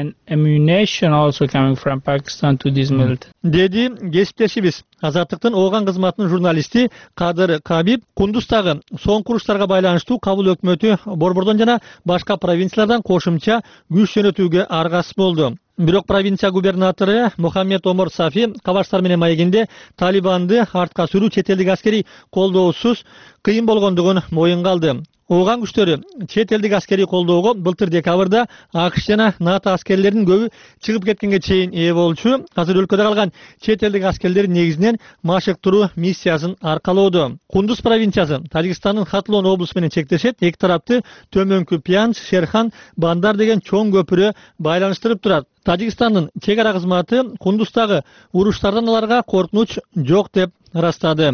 Деди кесиптешибиз Азаттыктын Ооган кызматынын журналисти Кадыр Кабиб Кундуздагы соңку уруштарга байланыштуу кабыл өкмөтү Борбордон жана башка провинциялардан кошумча күч жөнөтүүгө аргасыз болду. Бирок провинция губернатору Мухаммед Омар Сафи кабарчтар менен маегинде Талибанды артка сүрүү чет элдик аскерий колдоосуз кыйын болгондугун моюнга алды. Ооган күчтөрү чет элдик аскерий колдоого былтыр декабрда АКШ жана НАТО аскерлеринин көбү чыгып кеткенге чейин ээ болчу. Азыр өлкөдө калган чет элдик аскерлер негизинен машыктыруу миссиясын аркалоодо. Кундуз провинциясы Тажикстандын Хатлон облусу менен чектешет. Эки тарапты Төмөнкү Пянч, Шерхан, Бандар деген чоң көпүрө байланыштырып турат. Тажикстандын чек ара кызматы Кундуздагы уруштардан аларга коркунуч жок деп ырастады.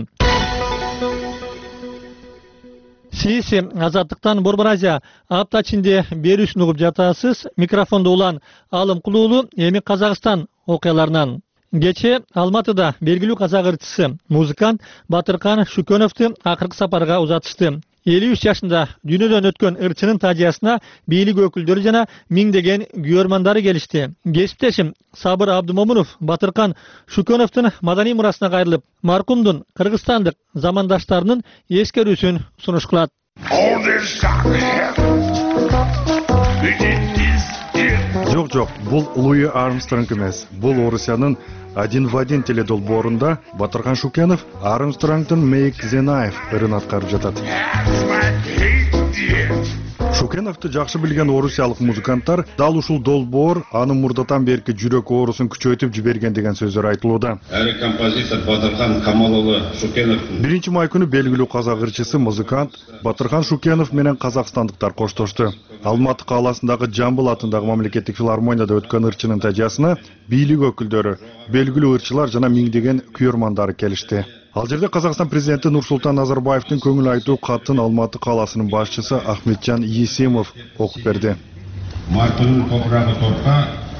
Сиси Азаттыктан Борбор Азия апта ичинде берүүсүн угуп жатасыз. Микрофондо улан Алым Кулуулу, эми Казакстан окуяларынан. Кечээ Алматыда белгилүү казак ырчысы музыкант Батыркан Шүкөновду акыркы сапарга узатышты. элүү үч жашында дүйнөдөн өткөн ырчынын тажиясына бийлик өкүлдөрү жана миңдеген күйөрмандары келишти. Кесиптешим Сабыр Абдымомунов Батыркан Шүкөновдун маданий мурасына кайрылып, маркумдун кыргызстандык замандаштарынын эскерүүсүн сунуш кылат. Жок, жок, бул Луи Армстронг эмес. Бул Орусиянын один в один теледолбоорунда Батыркан Шүкенов Армстронгдун Make the Knife ырын аткарып жатат. Шүкеновду жакшы билген орусиялык музыканттар дал ушул долбоор анын мурдатан берки жүрөк оорусун күчөйтүп жиберген деген сөздөр айтылууда. Әрі композитор Батырхан Камалұлы Шүкенов. Биринчи май күнү белгилүү казак ырчысы музыкант Батырхан Шүкенов менен казакстандыктар коштошту. Алматы кааласындагы Жамбыл атындагы мамлекеттик филармонияда өткөн ырчынын тажиясына бийлик өкүлдөрү, белгилүү ырчылар жана миңдеген күйөрмандары келишти. Ал жерде Казакстан президенти Нурсултан Назарбаевдин көңүл айтуу катын Алматы кааласынын башчысы Ахметжан Есимов окуп берди. Маркунун топурагы топка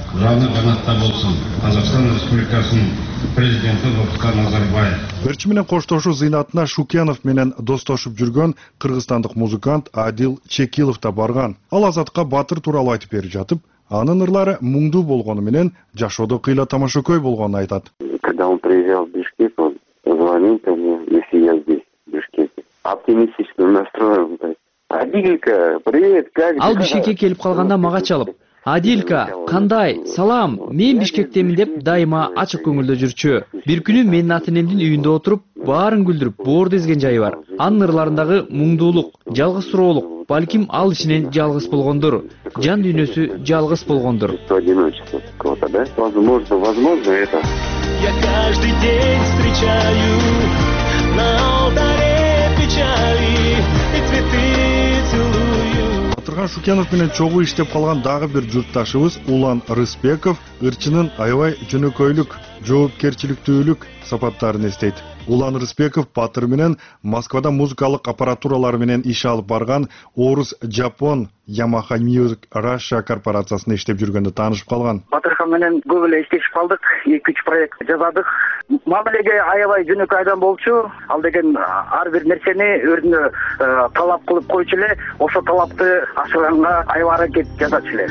жаны жанатта болсын. Қазақстан Республикасының президенті Нұрсұлтан Назарбаев. Ырчы менен коштошуу зыйнатына Шукенов менен достошуп жүргөн кыргызстандык музыкант Адил Чекилов да барган. Ал Азатка Батыр тууралуу айтып берип жатып, анын ырлары муңдуу болгону менен жашоодо кыйла тамашакөй болгонун айтат. Когда он приезжал в Бишкек, он звонил мне, если я здесь, в Бишкеке. Оптимистично настроен. Адилька, привет, как? Ал Бишкекке келип калганда мага чалып, Адилька, кандай, салам, мен Бишкектемин деп дайыма ачык көңүлдө жүрчү. Бир күнү менин ата энемдин үйүндө отуруп, баарын күлдүрүп, боор дезген жайы бар. Анын ырларындагы муңдуулук, жалгыз туруулук, балким ал ичинен жалгыз болгондур. Жан дүйнөсү жалгыз болгондур. Возможно, возможно это. Я каждый день встречаю на алтаре печали и цветы целую. Батырхан Шукенов менен чогуу иштеп калган дагы бир журтташыбыз Улан Рыспеков ырчынын аябай жөнөкөйлүк, жоопкерчиликтүүлүк сапаттарын эстейт. Улан Рыспеков Батыр менен Москвада музыкалык аппаратуралар менен иш алып барган Орус Жапон Yamaha Music Russia корпорациясында иштеп жүргөндө таанышып калган. Батырхан менен көп эле иштешип калдык, эки үч проект жазадык. Мамилеге аябай жөнөкөй адам болчу. Ал деген ар бир нерсени өзүнө талап кылып койчу эле, ошо талапты ашырганга аябай аракет жасачу эле.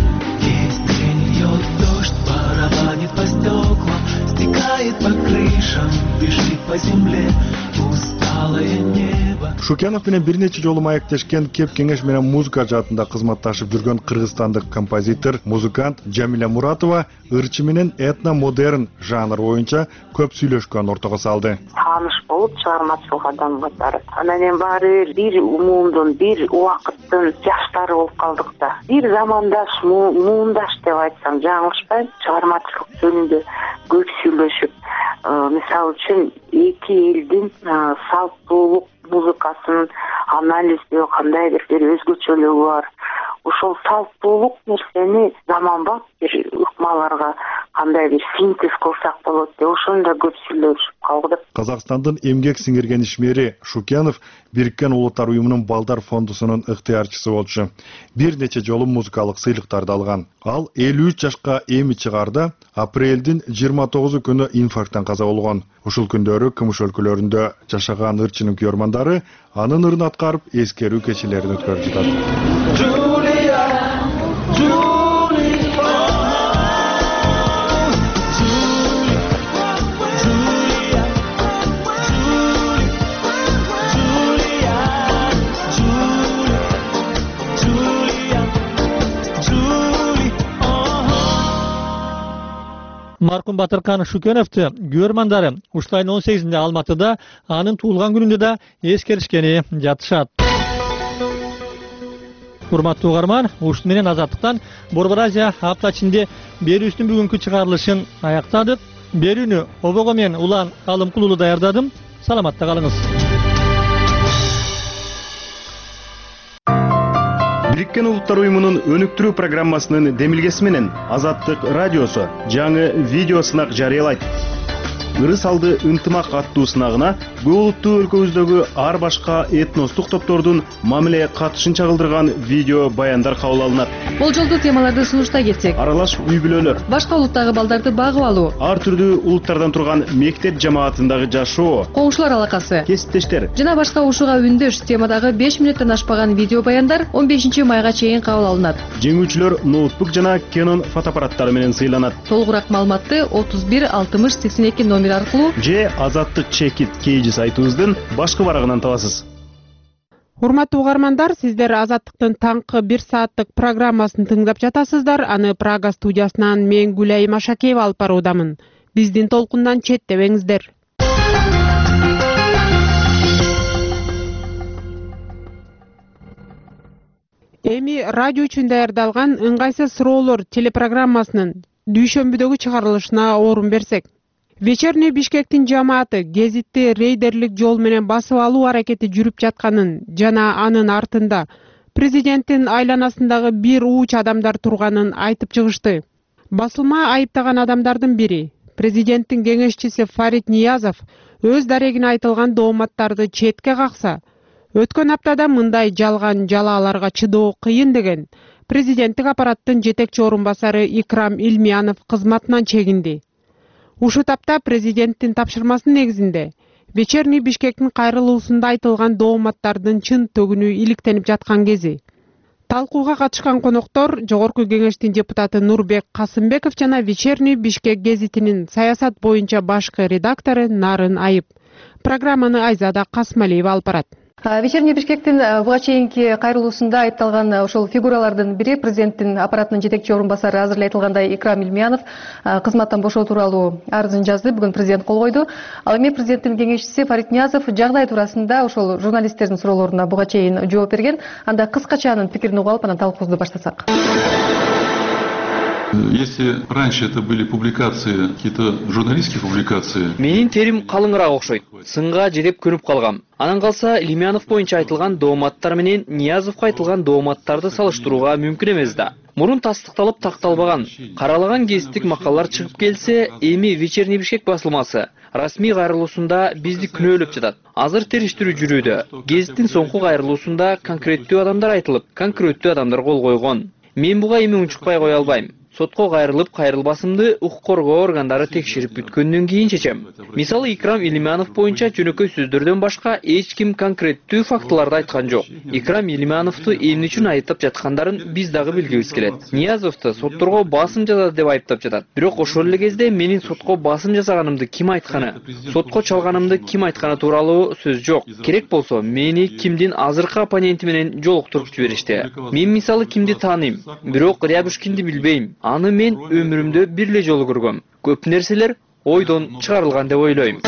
Барабанит по стеклам, стекает по крышам, бежит по земле усталое небо. Шукенов менен бир нече жолу маектешкен, кеп кеңеш менен музыка жаатында кызматташып жүргөн кыргызстандык композитор, музыкант Жамиля Муратова ырчы менен этно-модерн жанр боюнча көп сүйлөшкөн ортого салды. Тааныш болуп чыгармачылык адам катары. Анан баары бир умумдун, бир убакыттын жаштары болуп калдык да. Бир замандаш, муундаш деп айтсам жаңылышпайм. Чыгармачылык жөнүндө көп сүйлөшүп, мисалы үчүн эки элдин салттуулук музыкасынын анализдөө кандайдыр бир өзгөчөлүгү бар. Ошол салттуулук нерсени заманбап бир ыкмаларга кандай бир синтез кылсак болот деп ошондо көп сүйлөшүп калдык. Казакстандын эмгек сиңирген ишмери Шукенов Бириккен Улуттар уюмунун Балдар фондусунун ыктыярчысы болчу. Бир нече жолу музыкалык сыйлыктарды алган. Ал элүү үч жашка эми чыгарда апрелдин жыйырма тогузу күнү инфаркттан каза болгон. Ушул күндөрү Кымыш өлкөлөрүндө жашаган ырчынын күйөрмандары анын ырын аткарып эскерүү кечелерин өткөрүп жатат. Маркум Батырхан Шукеновду күйөрмандары ушул айдын он сегизинде Алматыда анын туулган күнүндө да эскеришкени жатышат. Урматтуу угарман, ушун менен Азаттыктан Борбор Азия апта ичинде берүүбүздүн бүгүнкү чыгарылышын аяктадык. Берүүнү обого мен Улан Алымкулуулу даярдадым. Саламатта калыңыз. Бириккен Улуттар уюмунун өнүктүрүү программасынын демилгеси менен Азаттык радиосу жаңы видео сынак жарыялайт. Ырыс алды ынтымак аттуу сынагына көп улуттуу өлкөбүздөгү ар башка этностук топтордун мамиле катышын чагылдырган видео баяндар кабыл алынат. Болжолдуу темаларды сунуштай кетсек: аралаш үй бүлөлөр, башка улуттагы балдарды багып алуу, ар түрдүү улуттардан турган мектеп жамаатындагы жашоо, коңшулар алакасы, кесиптештер жана башка ушуга үндөш темадагы беш мүнөттөн ашпаган видео баяндар он бешинчи майга чейин кабыл алынат. Жеңүүчүлөр ноутбук жана Canon фотоаппараттары менен сыйланат. Толугураак маалыматты отуз бир алтымыш сексен эки номер аркылуу же Азаттык чекит кейжи сайтыбыздын башкы барагынан табасыз. Урматтуу угармандар, сиздер Азаттыктын таңкы бир сааттык программасын тыңдап жатасыздар. Аны Прага студиясынан мен Гүлай Машакеева алып баруудамын. Биздин толкундан четтебеңиздер. Эми радио үчүн даярдалган ыңгайсыз суроолор телепрограммасынын дүйшөмбүдөгү чыгарылышына орун берсек. Вечерний Бишкектин жамааты гезитти рейдерлик жол менен басып алуу аракети жүрүп жатканын жана анын артында президенттин айланасындагы бир ууч адамдар турганын айтып чыгышты. Басылма айыптаган адамдардын бири, президенттин кеңешчиси Фарид Ниязов, өз дарегине айтылган дооматтарды четке какса, өткөн аптада мындай жалган жалааларга чыдоо кыйын деген Президенттик аппараттын жетекчи орун басары Икрам Илмиянов кызматынан чегинди. Ушул тапта президенттин тапшырмасынын негизинде Вечерний Бишкектин кайрылуусунда айтылган дооматтардын чын төгүнү иликтенип жаткан кези. Талкууга катышкан коноктор Жогорку Кеңештин депутаты Нурбек Касымбеков жана Вечерний Бишкек гезитинин саясат боюнча башкы редактору Нарын Айып. Программаны Айзада Касмалиева алып барат. Вечерний Бишкектин буга чейинки кайрылуусунда айыпталган ошол фигуралардын бири президенттин аппаратынын жетекчи орун басары азыр эле айтылгандай Икрам Илмиянов кызматтан бошоо тууралуу арызын жазды. Бүгүн президент кол койду. Ал эми президенттин кеңешчиси Фарид Ниязов жагдай туурасында ошол журналисттердин суроолоруна буга чейин жооп берген. Анда кыскача анын пикирин угуп алып, анан талкуубузду баштасак. Если раньше это были публикации, какие-то журналистские публикации. Менин терим калыңыраак окшойт. Сынга жедеп көрүп калгам. Анан калса Илмиянов боюнча айтылган дооматтар менен Ниязовго айтылган дооматтарды салыштырууга мүмкүн эмес да. Мурун тастыкталып такталбаган, каралаган гезиттик макалалар чыгып келсе, эми Вечерний Бишкек басылмасы расмий кайрылуусунда бизди күнөөлөп жатат. Азыр териштирүү жүрүүдө. Гезиттин соңку кайрылуусунда конкреттүү адамдар айтылып, конкреттүү адамдар кол койгон. Мен буга эми унчукпай кое албайм. Сотко кайрылып кайрылбасымды укук коргоо органдары текшерип бүткөндөн кийин чечем. Мисалы Икрам Илмиянов боюнча жөнөкөй сөздөрдөн башка эч ким конкреттүү фактыларды айткан жок. Икрам Илмияновду эмне үчүн айыптап жаткандарын биз дагы билгибиз келет. Ниязовду сотторго басым жазат деп айыптап жатат. Бирок ошол эле кезде менин сотко басым жасаганымды ким айтканы, сотко чалганымды ким айтканы тууралуу сөз жок. Керек болсо мени кимдин азыркы оппоненти менен жолуктуруп жиберишти. Мен мисалы кимди тааныйм, бирок Рябушкинди билбейм. Аны мен өмүрүмдө бир эле жолу көргөм. Көп нерселер ойдон чыгарылган деп ойлойм.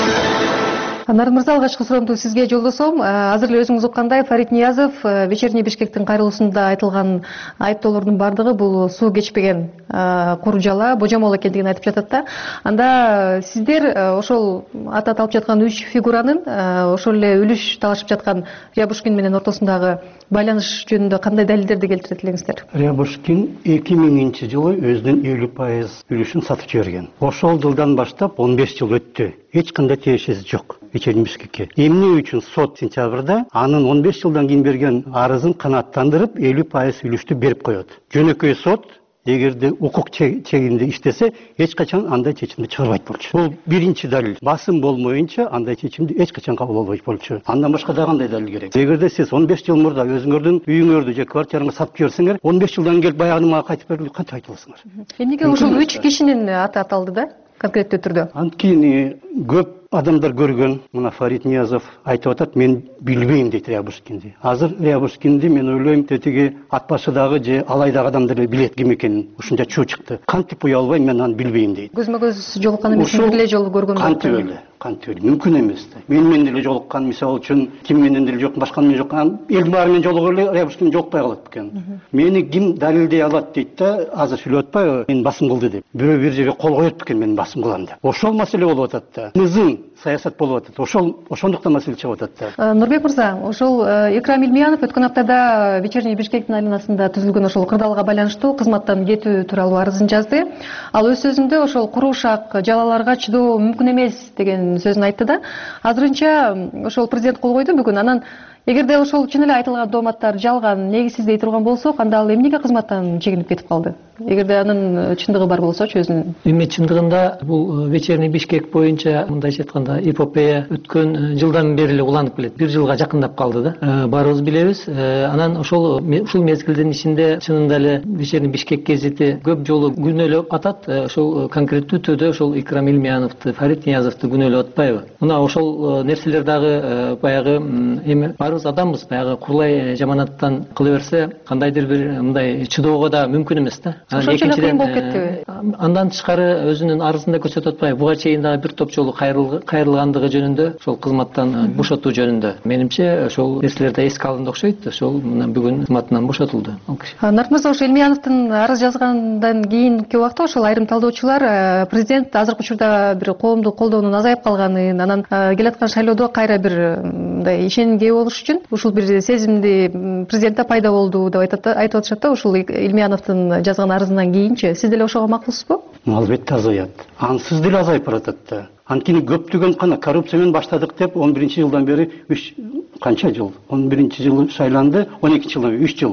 Нарын мырза, алгачкы суроомду сизге жолдосом. Азыр эле өзүңүз уккандай Фарид Ниязов Вечерний Бишкектин кайрылуусунда айтылган айыптоолордун бардыгы бул суу кечпеген куру жала, божомол экендигин айтып жатат да. Анда сиздер ошол атат алып жаткан үч фигуранын ошол эле үлүш талашып жаткан Рябушкин менен ортосундагы байланыш жөнүндө кандай далилдерди келтирет элеңиздер? Рябушкин эки миңинчи жылы өзүнүн элүү пайыз үлүшүн сатып жиберген. Ошол жылдан баштап он беш жыл өттү. Эч кандай тиешеси жок Вечерний Бишкекке. Эмне үчүн сот сентябрда анын он беш жылдан кийин берген арызын канааттандырып элүү пайыз үлүштү берип коет. Жөнөкөй сот эгерде укук чегинде иштесе эч качан андай чечимди чыгарбайт болчу. Бул биринчи далил. Басым болмоюнча андай чечимди эч качан кабыл албайт болчу. Андан башка дагы кандай далил керек? Эгерде сиз он беш жыл мурда өзүңөрдүн үйүңөрдү же квартираңызды сатып жиберсеңер, он беш жылдан келип баягыны мага кайтып берди, кантип айта аласыңар? Эмнеге ушул үч кишинин аты аталды да? Конкреттүү түрдө. Анткени көп адамдар көргөн, мына Фарид Ниязов айтып атат, мен билбейм дейт Рябушкинди. Азыр Рябушкинди мен ойлойм, тетиги ат башыдагы же алайдагы адамдар билет ким экенин. Ушунча чуу чыкты. Кантип уя албайм, мен аны билбейм дейт. Көзмө-көз жолуккан эмес, бир эле жолу көргөн. Кантип эле, кантип эле, мүмкүн эмес да. Мен менен деле жолуккан, мисалы үчүн ким менен деле жок, башка менен жок. Элдин баары менен жолугуп эле Рябушкин жолукпай калат экен. Мени ким далилдей алат дейт да, азыр сүйлөп атпайбы, мен басым кылды деп. Бирөө бир жерге кол коет экен, мен басым кылам деп. Ошол маселе болуп атат да. Нызын саясат болуп атат. Ошол ошондуктан маселе чыгып атат да. Нурбек мырза, ошол Икрам Илмиянов өткөн аптада Вечерний Бишкектин айланасында түзүлгөн ошол кырдаалга байланыштуу кызматтан кетүү тууралуу арызын жазды. Ал өз сөзүндө ошол куруушак жалаларга чыдоо мүмкүн эмес деген сөзүн айтты да. Азырынча ошол президент кол койду бүгүн. Анан эгерде ошол чын эле айтылган дооматтар жалган, негизсиз дей турган болсок, анда ал эмнеге кызматтан чегинип кетип калды? Эгерде анын чындыгы бар болсочу өзүнүн. Эми чындыгында бул Вечерний Бишкек боюнча мындайча айтканда эпопея өткөн жылдан бери эле уланып келет. Бир жылга жакындап калды да. Баарыбыз билебиз. Анан ошол ушул мезгилдин ичинде чынында эле Вечерний Бишкек гезити көп жолу күнөөлөп атат. Ошол конкреттүү түрдө ошол Икрам Илмияновду, Фарид Ниязовду күнөөлөп атпайбы? Мына ошол нерселер дагы баягы эми баарыбыз адамбыз, баягы курлай жаманаттан кыла берсе, кандайдыр бир мындай чыдоого да мүмкүн эмес да. Ошончо кыйын болуп кеттиби? Андан тышкары өзүнүн арызында көрсөтүп атпайбы? Буга чейин дагы бир топ жолу кайрылгандыгы жөнүндө, ошол кызматтан бошотуу жөнүндө. Менимче ошол нерселер да эске алынды окшойт. Ошол мына бүгүн кызматынан бошотулду ал киши. Нарт мырза, ошол Илмияновдун арыз жазгандан кийинки убакта ошол айрым талдоочулар президент азыркы учурда бир коомдук колдоонун азайып калганын, анан келаткан шайлоодо кайра бир мындай ишенимге ээ болуш үчүн ушул бир сезимди президентте пайда болду деп айтып атышат да. Ушул Илмияновдун жазган арызынан кийинчи сиз деле ошого макулсузбу? Албетте азаят. Ансыз деле азайып баратат да. Анткени көптөгөн кана коррупция менен баштадык деп он биринчи жылдан бери үч канча жыл? он биринчи жылы шайланды, он экинчи жылдан үч жыл.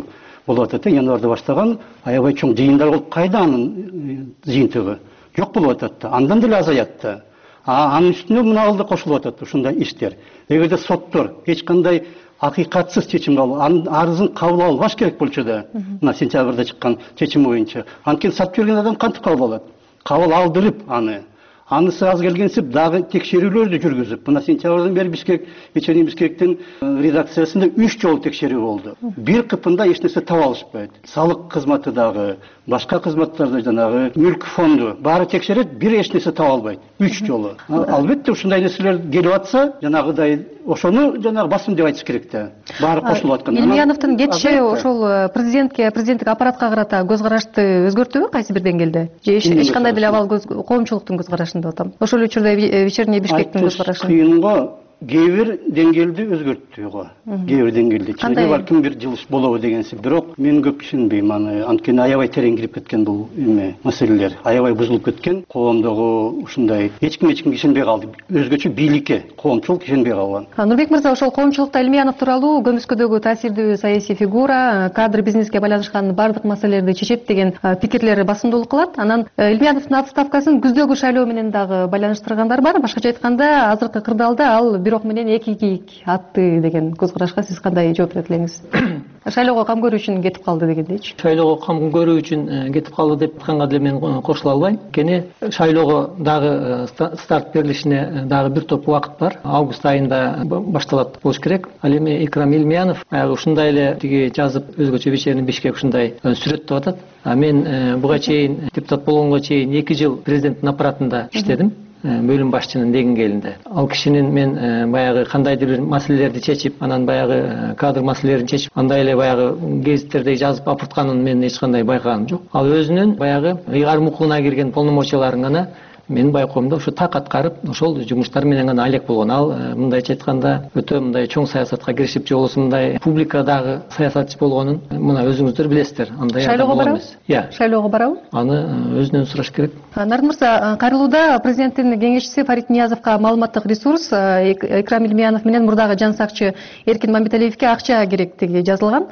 болуп атат. Январда баштаган аябай чоң жыйындар болуп кайда анын жыйынтыгы? Жок болуп атат да. Андан деле азаят да. А анын үстүнө мына да кошулуп атат ушундай иштер. Эгерде соттор эч кандай акыйкатсыз чечим кабыл, анын арызын кабыл албаш керек болчу да. Мына сентябрда чыккан чечим боюнча. Анткени сатып берген адам кантип кабыл алат? Кабыл алдырып аны. Анысы аз келгенсип дагы текшерүүлөрдү жүргүзүп, мына сентябрдан бери Бишкек, вечерний Бишкектин редакциясында үч жолу текшерүү болду. Бир кыпында эч нерсе таба алышпайт. Салык кызматы дагы, башка кызматтарды жанагы мүлк фонду баары текшерет, бир эч нерсе таба албайт. үч жолу. Албетте ушундай нерселер келип атса, жанагыдай ошону жанагы басым деп айтыш керек да. Баары кошулуп аткан. Илмияновдун кетиши ошол президентке, президенттик аппаратка карата көз карашты өзгөртүүбү кайсы бир деңгээлде? Же эч кандай деле абал коомчулуктун көз карашын деп атам. Ошол учурда вечерний Бишкектин көз карашы. Кыйынго кээ бир деңгээлде өзгөрттү го. Кээ бир деңгээлде. Чынында балким бир жылыш болобу дегенси, бирок мен көп ишенбейм аны. Анткени аябай терең кирип кеткен бул эме маселелер. Аябай бузулуп кеткен. Коомдогу ушундай эч ким эч кимге ишенбей калды. Өзгөчө бийликке, коомчулук ишенбей калган. Нурбек мырза, ошол коомчулукта Илмиянов тууралуу көмүскөдөгү таасирдүү саясий фигура, кадр бизнеске байланышкан бардык маселелерди чечет деген пикирлер басымдуулук кылат. Анан Илмияновдун отставкасын күздөгү шайлоо менен дагы байланыштыргандар бар. Башкача айтканда, азыркы кырдаалда ал бирок менен эки кийик атты деген көз карашка сиз кандай жооп берет элеңиз? Шайлоого кам көрүү үчүн кетип калды дегендейчи. Шайлоого кам көрүү үчүн кетип калды деп айтканга деле мен кошула албайм. Кени шайлоого дагы старт берилишине дагы бир топ убакыт бар. Август айында башталат болуш керек. Ал эми Икрам Илмиянов аягы ушундай эле тиги жазып өзгөчө вечерний Бишкек ушундай сүрөттөп атат. А мен буга чейин депутат болгонго чейин эки жыл президенттин аппаратында иштедим. Бөлүм башчынын деңгээлинде. Ал кишинин мен баягы кандайдыр бир маселелерди чечип, анан баягы кадр маселелерин чечип, андай эле баягы гезиттерде жазып апыртканын мен эч кандай байкаганым жок. Ал өзүнүн баягы ыйгарым укугуна кирген полномочияларын гана менин байкоомдо ушу так аткарып, ошол жумуштар менен гана алек болгон. Ал мындайча айтканда өтө мындай чоң саясатка киришип, же болбосо мындай публикадагы саясатчы болгонун мына өзүңүздөр билесиздер. Андай шайлоого барабы? Иә. Шайлоого барабы? Аны өзүнөн сураш керек. Нарын мырза, кайрылууда президенттин кеңешчиси Фарид Ниязовго маалыматтык ресурс Икрам Илмиянов менен мурдагы жан сакчы Эркин Мамбеталиевге акча керектиги жазылган.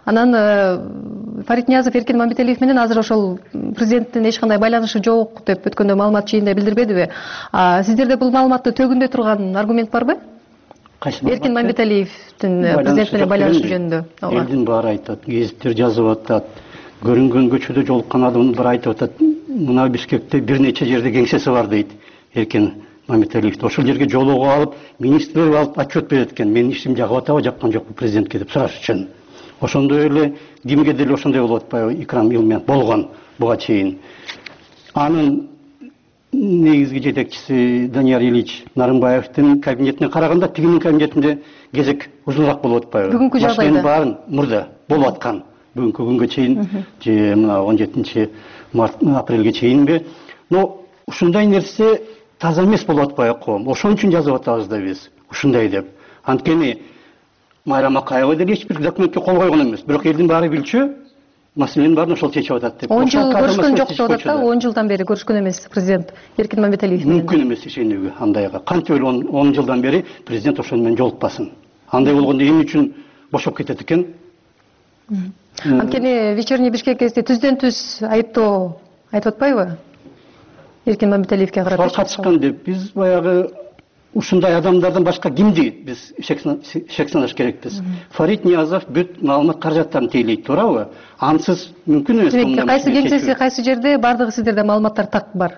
Анан Фарид Ниязов Эркин Мамбеталиев менен азыр ошол президенттин эч кандай байланышы жок деп өткөндө маалымат жыйында билдирбедиби? Сиздерде бул маалыматты төгүндө турган аргумент барбы? Эркин Мамбеталиевдин президент менен байланышы жөнүндө. Элдин баары айтат, гезиттер жазып атат, көрүнгөн көчөдө жолуккан адамдын баары айтып атат. Мына Бишкекте бир нече жерде кеңсеси бар дейт Эркин Мамбеталиев. Ошол жерге жолугуп алып, министрлер алып отчет берет экен. Менин ишим жагып атабы, жаккан жокпу президентке деп сураш үчүн. Ошондой эле кимге деле ошондой болуп атпайбы? Икрам Илмиянов болгон буга чейин. Анын негизги жетекчиси Данияр Ильич Нарымбаевдин кабинетине караганда тигинин кабинетинде кезек узунаак болуп атпайбы? Бүгүнкү жагдайда баарын мурда болуп аткан. Бүгүнкү күнгө чейин же мына он жетинчи март апрелге чейинби? Но ушундай нерсе таза эмес болуп атпайбы коом? Ошон үчүн жазып атабыз да биз ушундай деп. Анткени Майрам Акаева деле эч бир документке кол койгон эмес. Бирок элдин баары билчү, маселенин баарын ошол чечип атат деп. он жыл көрүшкөн жок деп атат да, он жылдан бери көрүшкөн эмес президент Эркин Мамбеталиев менен. Мүмкүн эмес ишенүүгө андайга. Кантип эле он жылдан бери президент ошону менен жолукпасын. Андай болгондо эмне үчүн бошоп кетет экен? Анткени вечерний Бишкекте түздөн түз айыптоо айтып атпайбы? Эркин Мамбеталиевке карата катышкан деп биз баягы ушундай адамдардан башка кимди биз шек санаш керекпиз? Фарид Ниязов бүт маалымат каражаттарын тейлейт, туурабы? Ансыз мүмкүн эмес. Демек, кайсы кеңсеси, кайсы жерде бардыгы сиздерде маалыматтар так бар?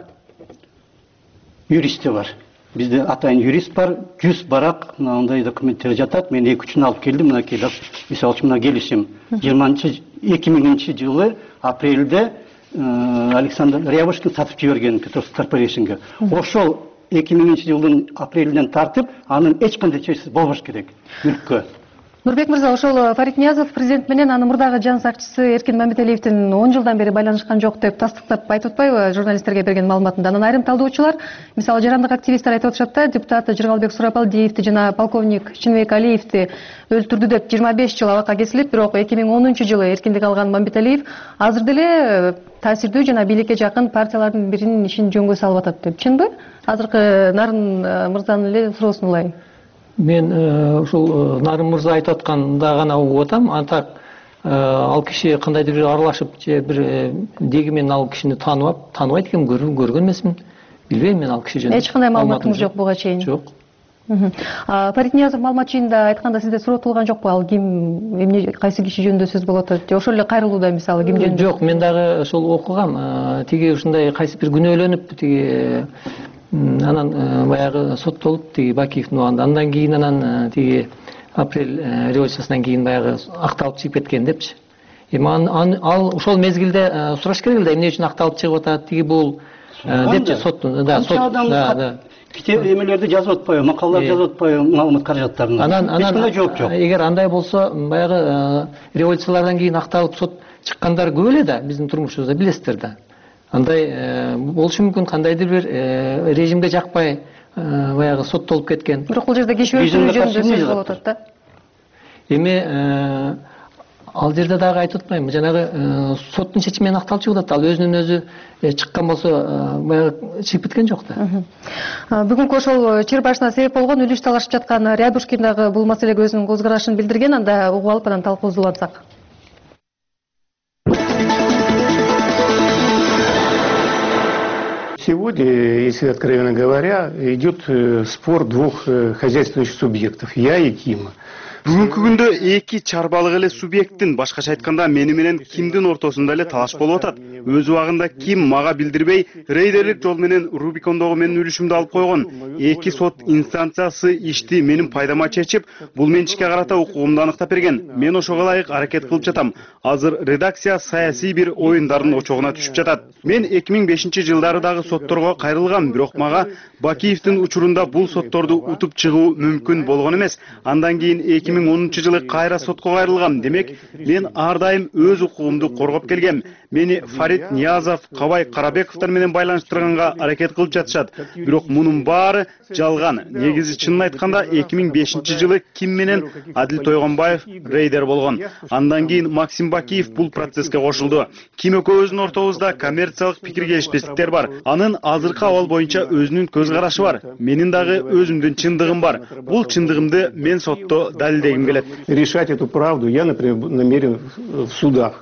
Юристи бар. Бизде атайын юрист бар, жүз барак мындай документтер жатат. Мен эки үчүн алып келдим, мынакей да. Мисалы үчүн мына келишим эки миңинчи жылы апрелде Александр Рябушкин сатып жиберген Петровский корпорейшнге. Ошол эки миңинчи жылдын апрелинен тартып, анын эч кандай чечиси болбош керек мүлккө. Нурбек мырза, ошол Фарид Ниязов президент менен анын мурдагы жан сакчысы Эркин Мамбеталиевдин он жылдан бери байланышкан жок деп тастыктап айтып атпайбы журналисттерге берген маалыматында? Анан айрым талдоочулар, мисалы жарандык активисттер айтып атышат да, депутат Жыргалбек Сурапалдиевди жана полковник Чынбек Алиевди өлтүрдү деп жыйырма беш жыл абакка кесилип, бирок эки миң онунчу жылы эркиндик алган Мамбеталиев азыр деле таасирдүү жана бийликке жакын партиялардын биринин ишин жөнгө салып атат деп. Чынбы? Азыркы Нарын мырзанын эле суроосун улайм. Мен ушул Нарын мырза айтып атканда гана угуп атам. Антак ал киши кандайдыр бир аралашып же бир деги менен ал кишини таанып тааныбайт экенмин, көргөн эмесмин, билбейм мен ал киши жөнүндө. Эч кандай маалыматыңыз жок буга чейин? Жок. Фарид Ниязов маалымат жыйынында айтканда сизде суратталган жокпу, ал ким, эмне, кайсы киши жөнүндө сөз болуп атат же ошол эле кайрылууда мисалы ким жөнүндө? Жок, мен дагы ошол окугам. Тиги ушундай кайсы бир күнөөлөнүп, тиги анан баягы соттолуп, тиги Бакиевдин убагында, андан кийин анан тиги апрель революциясынан кийин баягы акталып чыгып кеткен депчи. Эми ал ошол мезгилде сураш керек эле, эмне үчүн акталып чыгып атат, тиги бул депчи соттун. Да, сот. Да, китеп эмелерди жазып атпайбы, макалалар жазып атпайбы, маалымат каражаттарын. Анан анан жооп жок. Эгер андай болсо, баягы революциялардан кийин акталып сот чыккандар көп эле да, биздин турмушубузда билесиздер да. Андай болушу мүмкүн, кандайдыр бир режимге жакпай баягы соттолуп кеткен. Бирок бул жерде киши өлтүрүү жөнүндө сөз болуп атат да. Эми ал жерде дагы айтып атпаймынбы, жанагы соттун чечими менен акталып чыгып атат. Ал өзүнүн өзү чыккан болсо баягы чыгып кеткен жок да. Бүгүнкү ошол чыр башына себеп болгон, үлүш талашып жаткан Рябушкин дагы бул маселеге өзүнүн көз карашын билдирген. Анда угуп алып анан талкуубузду улантсак. Сегодня, если откровенно говоря, идет спор двух хозяйствующих субъектов, я и Кима. Бүгүнкү күндө эки чарбалык эле субъекттин, башкача айтканда мени менен Кимдин ортосунда эле талаш болуп атат. Өз убагында Ким мага билдирбей, рейдерлик жол менен Рубикондогу менин үлүшүмдү алып койгон. Эки сот инстанциясы ишти менин пайдама чечип, бул менчикке карата укугумду аныктап берген. Мен ошого ылайык аракет кылып жатам. Азыр редакция саясий бир оюндардын очогуна түшүп жатат. Мен эки миң бешинчи жылдары дагы сотторго кайрылгам, бирок мага Бакиевдин учурунда бул сотторду утуп чыгуу мүмкүн болгон эмес. Андан кийин эки миң онунчу жылы кайра сотко кайрылгам. Демек, мен ар дайым өз укугумду коргоп келгем. Мени Фарид Ниязов, Кабай Карабековдор менен байланыштырганга аракет кылып жатышат. Бирок мунун баары жалган. Негизи чынын айтканда эки миң бешинчи жылы Ким менен Адил Тойгонбаев рейдер болгон. Андан кийин Максим Бакиев бул процесске кошулду. Ким экөөбүздүн ортобузда коммерциялык пикир келишпестиктер бар. Анын азыркы абал боюнча өзүнүн көз карашы бар. Менин дагы өзүмдүн чындыгым бар. Бул чындыгымды мен сотто далилдегим келет. Решать эту правду я, например, намерен в судах.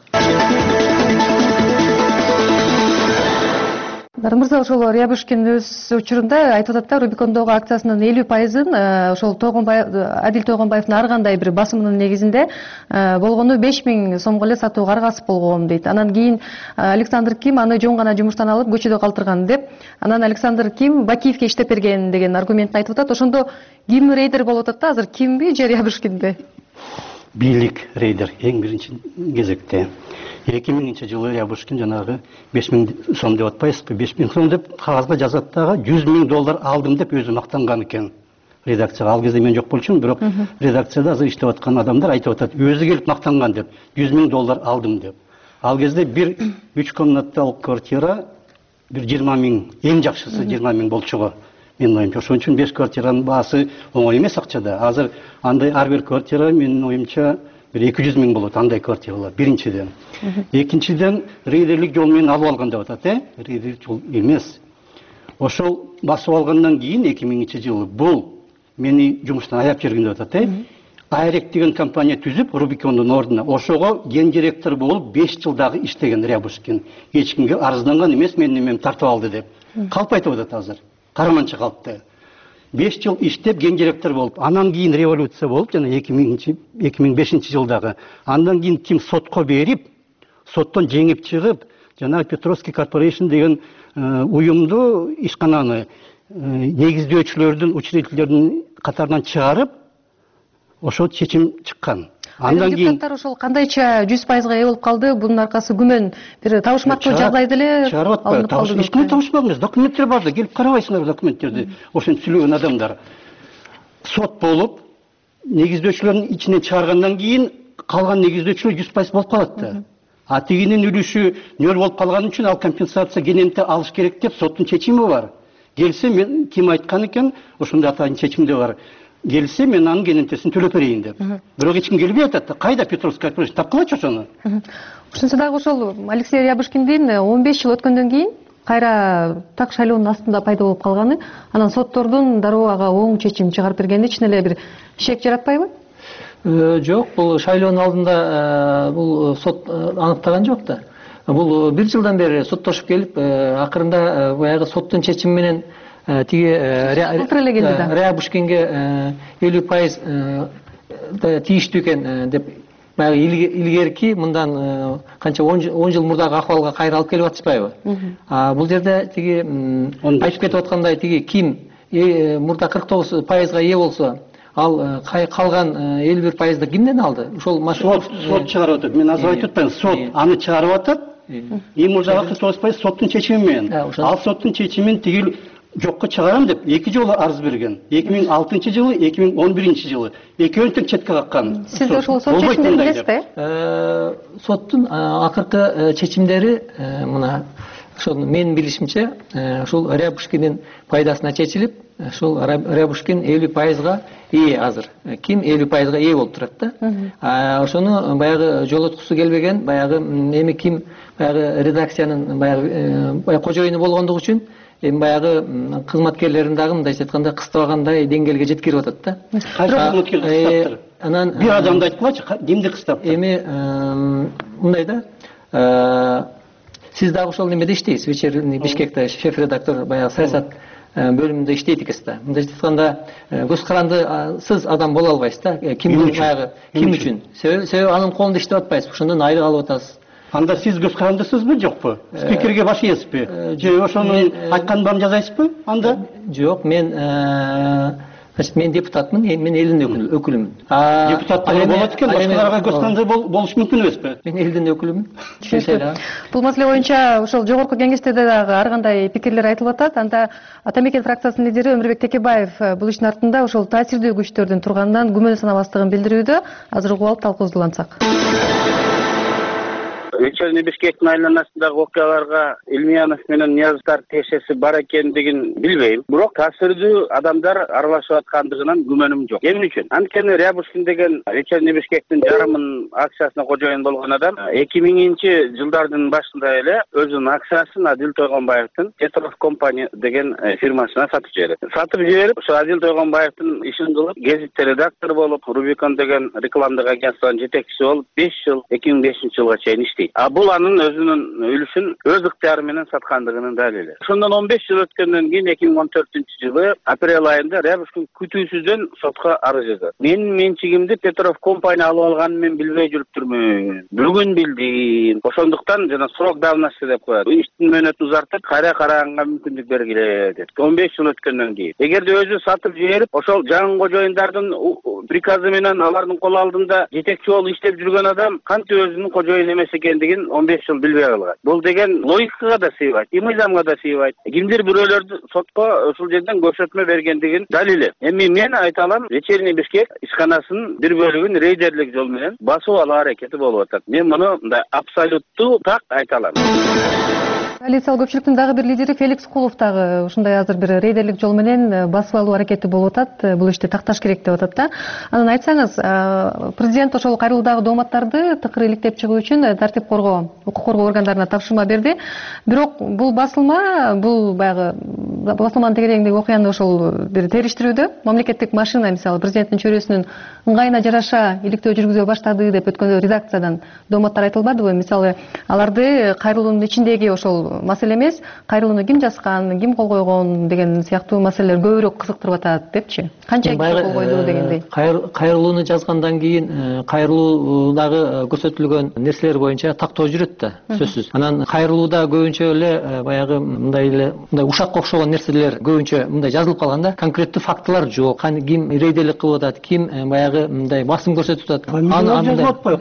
Мырза, ошол Рябушкин өз учурунда айтып атат да, Рубикондогу акциясынын элүү пайызын ошол Адил Тойгонбаевдин ар кандай бир басымынын негизинде болгону беш миң сомго эле сатууга аргасып болгон дейт. Анан кийин Александр Ким аны жөн гана жумуштан алып көчөдө калтырган деп, анан Александр Ким Бакиевке иштеп берген деген аргументин айтып атат. Ошондо ким рейдер болуп атат да, азыр Кимби же Рябушкинби? Бийлик рейдер эң биринчи кезекте. эки миңинчи жылы Рябушкин жанагы беш миң сом деп атпайсызбы? беш миң сом деп кагазга жазат дагы жүз миң доллар алдым деп өзү мактанган экен редакцияга. Ал кезде мен жок болчумун, бирок редакцияда азыр иштеп аткан адамдар айтып атат, өзү келип мактанган деп, жүз миң доллар алдым деп. Ал кезде бир үч комнаталык квартира бир жыйырма миң, эң жакшысы жыйырма миң болчуго. Менин оюмча, ошон үчүн беш квартиранын баасы оңой эмес акчада. Азыр андай ар бир квартира менин оюмча бир эки жүз миң болот, андай квартиралар. Биринчиден. Экинчиден, рейдерлик жол менен алып алган деп атат, э? Рейдерлик жол эмес. Ошол басып алгандан кийин эки миңинчи жылы бул мени жумуштан аяп жиберген деп атат, э? Айрек деген компания түзүп, Рубикондун ордуна ошого ген директор болуп беш жыл дагы иштеген Рябушкин. Эч кимге арызданган эмес, менин немем тартып алды деп. Калп айтып атат азыр. Караманча калпты. беш жыл иштеп ген директор болуп, анан кийин революция болуп, жана эки миң бешинчи жылдагы. Андан кийин Ким сотко берип, соттон жеңип чыгып, жана Петровский Corporation деген уюмду, ишкананы негиздөөчүлөрдүн, учредителердин катарынан чыгарып, ошол чечим чыккан. Андан кийин депутаттар ошол кандайча жүз пайызга ээ болуп калды, бунун аркасы күмөн бир табышмактуу жагдайда эле чыгарып атпайбы? Эч кимге табышмак эмес, документтер бар да, келип карабайсыңар документтерди. Ошентип сүйлөгөн адамдар. Сот болуп, негиздөөчүлөрдүн ичинен чыгаргандан кийин калган негиздөөчүлөр жүз пайыз болуп калат да. А тигинин үлүшү нөл болуп калган үчүн ал компенсация кененте алыш керек деп соттун чечими бар. Келсе мен Ким айткан экен, ошондой атайын чечимде бар. Келсе мен анын кенентесин төлөп берейин деп. Бирок эч ким келбей атат да. Кайда Петровский Corporation? Тапкылачы ошону. Ошончо дагы ошол Алексей Рябушкиндин он беш жыл өткөндөн кийин кайра так шайлоонун астында пайда болуп калганы, анан соттордун дароо ага оң чечим чыгарып бергени ичине эле бир шек жаратпайбы? Жок, бул шайлоонун алдында бул сот аныктаган жок да. Бул бир жылдан бери соттошуп келип, акырында баягы соттун чечими менен тиги Рябушкинге элүү пайыз тийиштүү экен деп баягы илгерки мындан канча он жыл мурдагы акыбалга кайра алып келип атышпайбы? Бул жерде тиги айтып кетип аткандай тиги ким мурда кырк тогуз пайызга ээ болсо, ал калган элүү бир пайызды кимден алды? Ошол сот чыгарып атат. Мен азыр айтып атпаймынбы, сот аны чыгарып атат. Эми мурдагы кырк тогуз пайыз соттун чечими менен. Ал соттун чечимин тигил жокко чыгарам деп эки жолу арыз берген. эки миң алтынчы жылы, эки миң он биринчи жылы. Экөөнү тең четке каккан. Сиз ошол сот чечимдерин билесизби? Соттун акыркы чечимдери мына ошол менин билишимче ушул Рябушкиндин пайдасына чечилип, ушул Рябушкин элүү пайызга ээ азыр. Ким элүү пайызга ээ болуп турат да. Ошону баягы жолоткусу келбеген, баягы эми ким баягы редакциянын баягы кожоюну болгондугу үчүн эми баягы кызматкерлерин дагы мындайча айтканда кыстабагандай деңгээлге жеткирип атат да. Кайсы кызматкер кыстаптыр? Анан бир адамды айткылачы, кимди кыстаптыр? Эми мындай да, сиз дагы ошол немеде иштейсиз, Вечерний Бишкекте шеф-редактор баягы саясат бөлүмүндө иштейт экенсиз да. Мындайча айтканда көз карандысыз адам боло албайсыз да. Ким баягы ким үчүн? Себеби анын колунда иштеп атпайсыз, ошондон айлык алып атасыз. Анда сиз көз карандысызбы, жокпу? Спикерге баш ийесизби? Же ошонун айтканын баарын жасайсызбы? Анда жок, мен значит, мен депутатмын, мен элдин өкүлүмүн. Депутаттар болот экен, башкаларга көз каранды болуш мүмкүн эмеспи? Мен элдин өкүлүмүн. Бул маселе боюнча ошол жогорку кеңеште дагы ар кандай пикирлер айтылып атат. Анда Ата Мекен фракциясынын лидери Өмүрбек Текебаев бул иштин артында ошол таасирдүү күчтөрдүн турганынан күмөн санабастыгын билдирүүдө. Азыр угуп алып талкуусулансак. Вечерний Бишкектин айланасындагы окуяларга Илмиянов менен Ниязовдор тиешеси бар экендигин билбейм. Бирок таасирдүү адамдар аралашып аткандыгынан күмөнүм жок. Эмне үчүн? Анткени Рябушкин деген Вечерний Бишкектин жарымын акциясына кожоюн болгон адам эки миңинчи жылдардын башында эле өзүнүн акциясын Адил Тойгонбаевдин Петров компания деген фирмасына сатып жиберет. Сатып жиберип, ошо Адил Тойгонбаевдин ишин кылып, гезитте редактор болуп, Рубикон деген рекламдык агентствонун жетекчиси болуп беш жыл эки миң бешинчи жылга чейин иштейт. А бул анын өзүнүн үлүшүн өз ыктыяры менен саткандыгынын далили. Ошондон он беш жыл өткөндөн кийин эки миң он төртүнчү жылы апрель айында Рябушкин күтүүсүздөн сотко арыз жазат. Менин менчигимди Петров компания алып алганын мен билбей жүрүптүрмүн. Бүгүн билдим. Ошондуктан жана срок давности деп коет. Иштин мөөнөтүн узартып, кайра караганга мүмкүндүк бергиле деп. он беш жыл өткөндөн кийин. Эгерде өзү сатып жиберип, ошол жаңы кожоюндардын приказы менен алардын кол алдында жетекчи болуп иштеп жүргөн адам кантип өзүнүн кожоюну эмес экендигин он беш жыл билбей калган. Бул деген логикага да сыйбайт, мыйзамга да сыйбайт. Кимдир бирөөлөрдү сотко ушул жерден көрсөтмө бергендигин далили. Эми мен айта алам, Вечерний Бишкек ишканасынын бир бөлүгүн рейдерлик жол менен басып алуу аракети болуп атат. Мен муну мындай абсолюттуу так айта алам. Коалициялык көпчүлүктүн дагы бир лидери Феликс Кулов дагы ушундай азыр бир рейдерлик жол менен басып алуу аракети болуп атат. Бул ишти такташ керек деп атат да. Анан айтсаңыз, президент ошол кайрылуудагы дооматтарды тыкыр иликтеп чыгуу үчүн тартип коргоо, укук коргоо органдарына тапшырма берди. Бирок бул басылма, бул баягы басылманын тегерегиндеги окуяны ошол бир териштирүүдө мамлекеттик машина, мисалы президенттин чөйрөсүнүн ыңгайына жараша иликтөө жүргүзө баштады деп өткөндө редакциядан дооматтар айтылбадыбы? Мисалы, аларды кайрылуунун ичиндеги ошол маселе эмес, кайрылууну ким жазган, ким кол койгон деген сыяктуу маселелер көбүрөөк кызыктырып атат депчи. Канча киши кол койду дегендей. Кайрылууну жазгандан кийин кайрылуудагы көрсөтүлгөн нерселер боюнча тактоо жүрөт да, сөзсүз. Анан кайрылууда көбүнчө эле баягы мындай эле мындай ушакка окшогон нерселер көбүнчө мындай жазылып калган да, конкреттүү фактылар жок. Ким рейдерлик кылып атат, ким баягы мындай басым көрсөтүп атат. Аны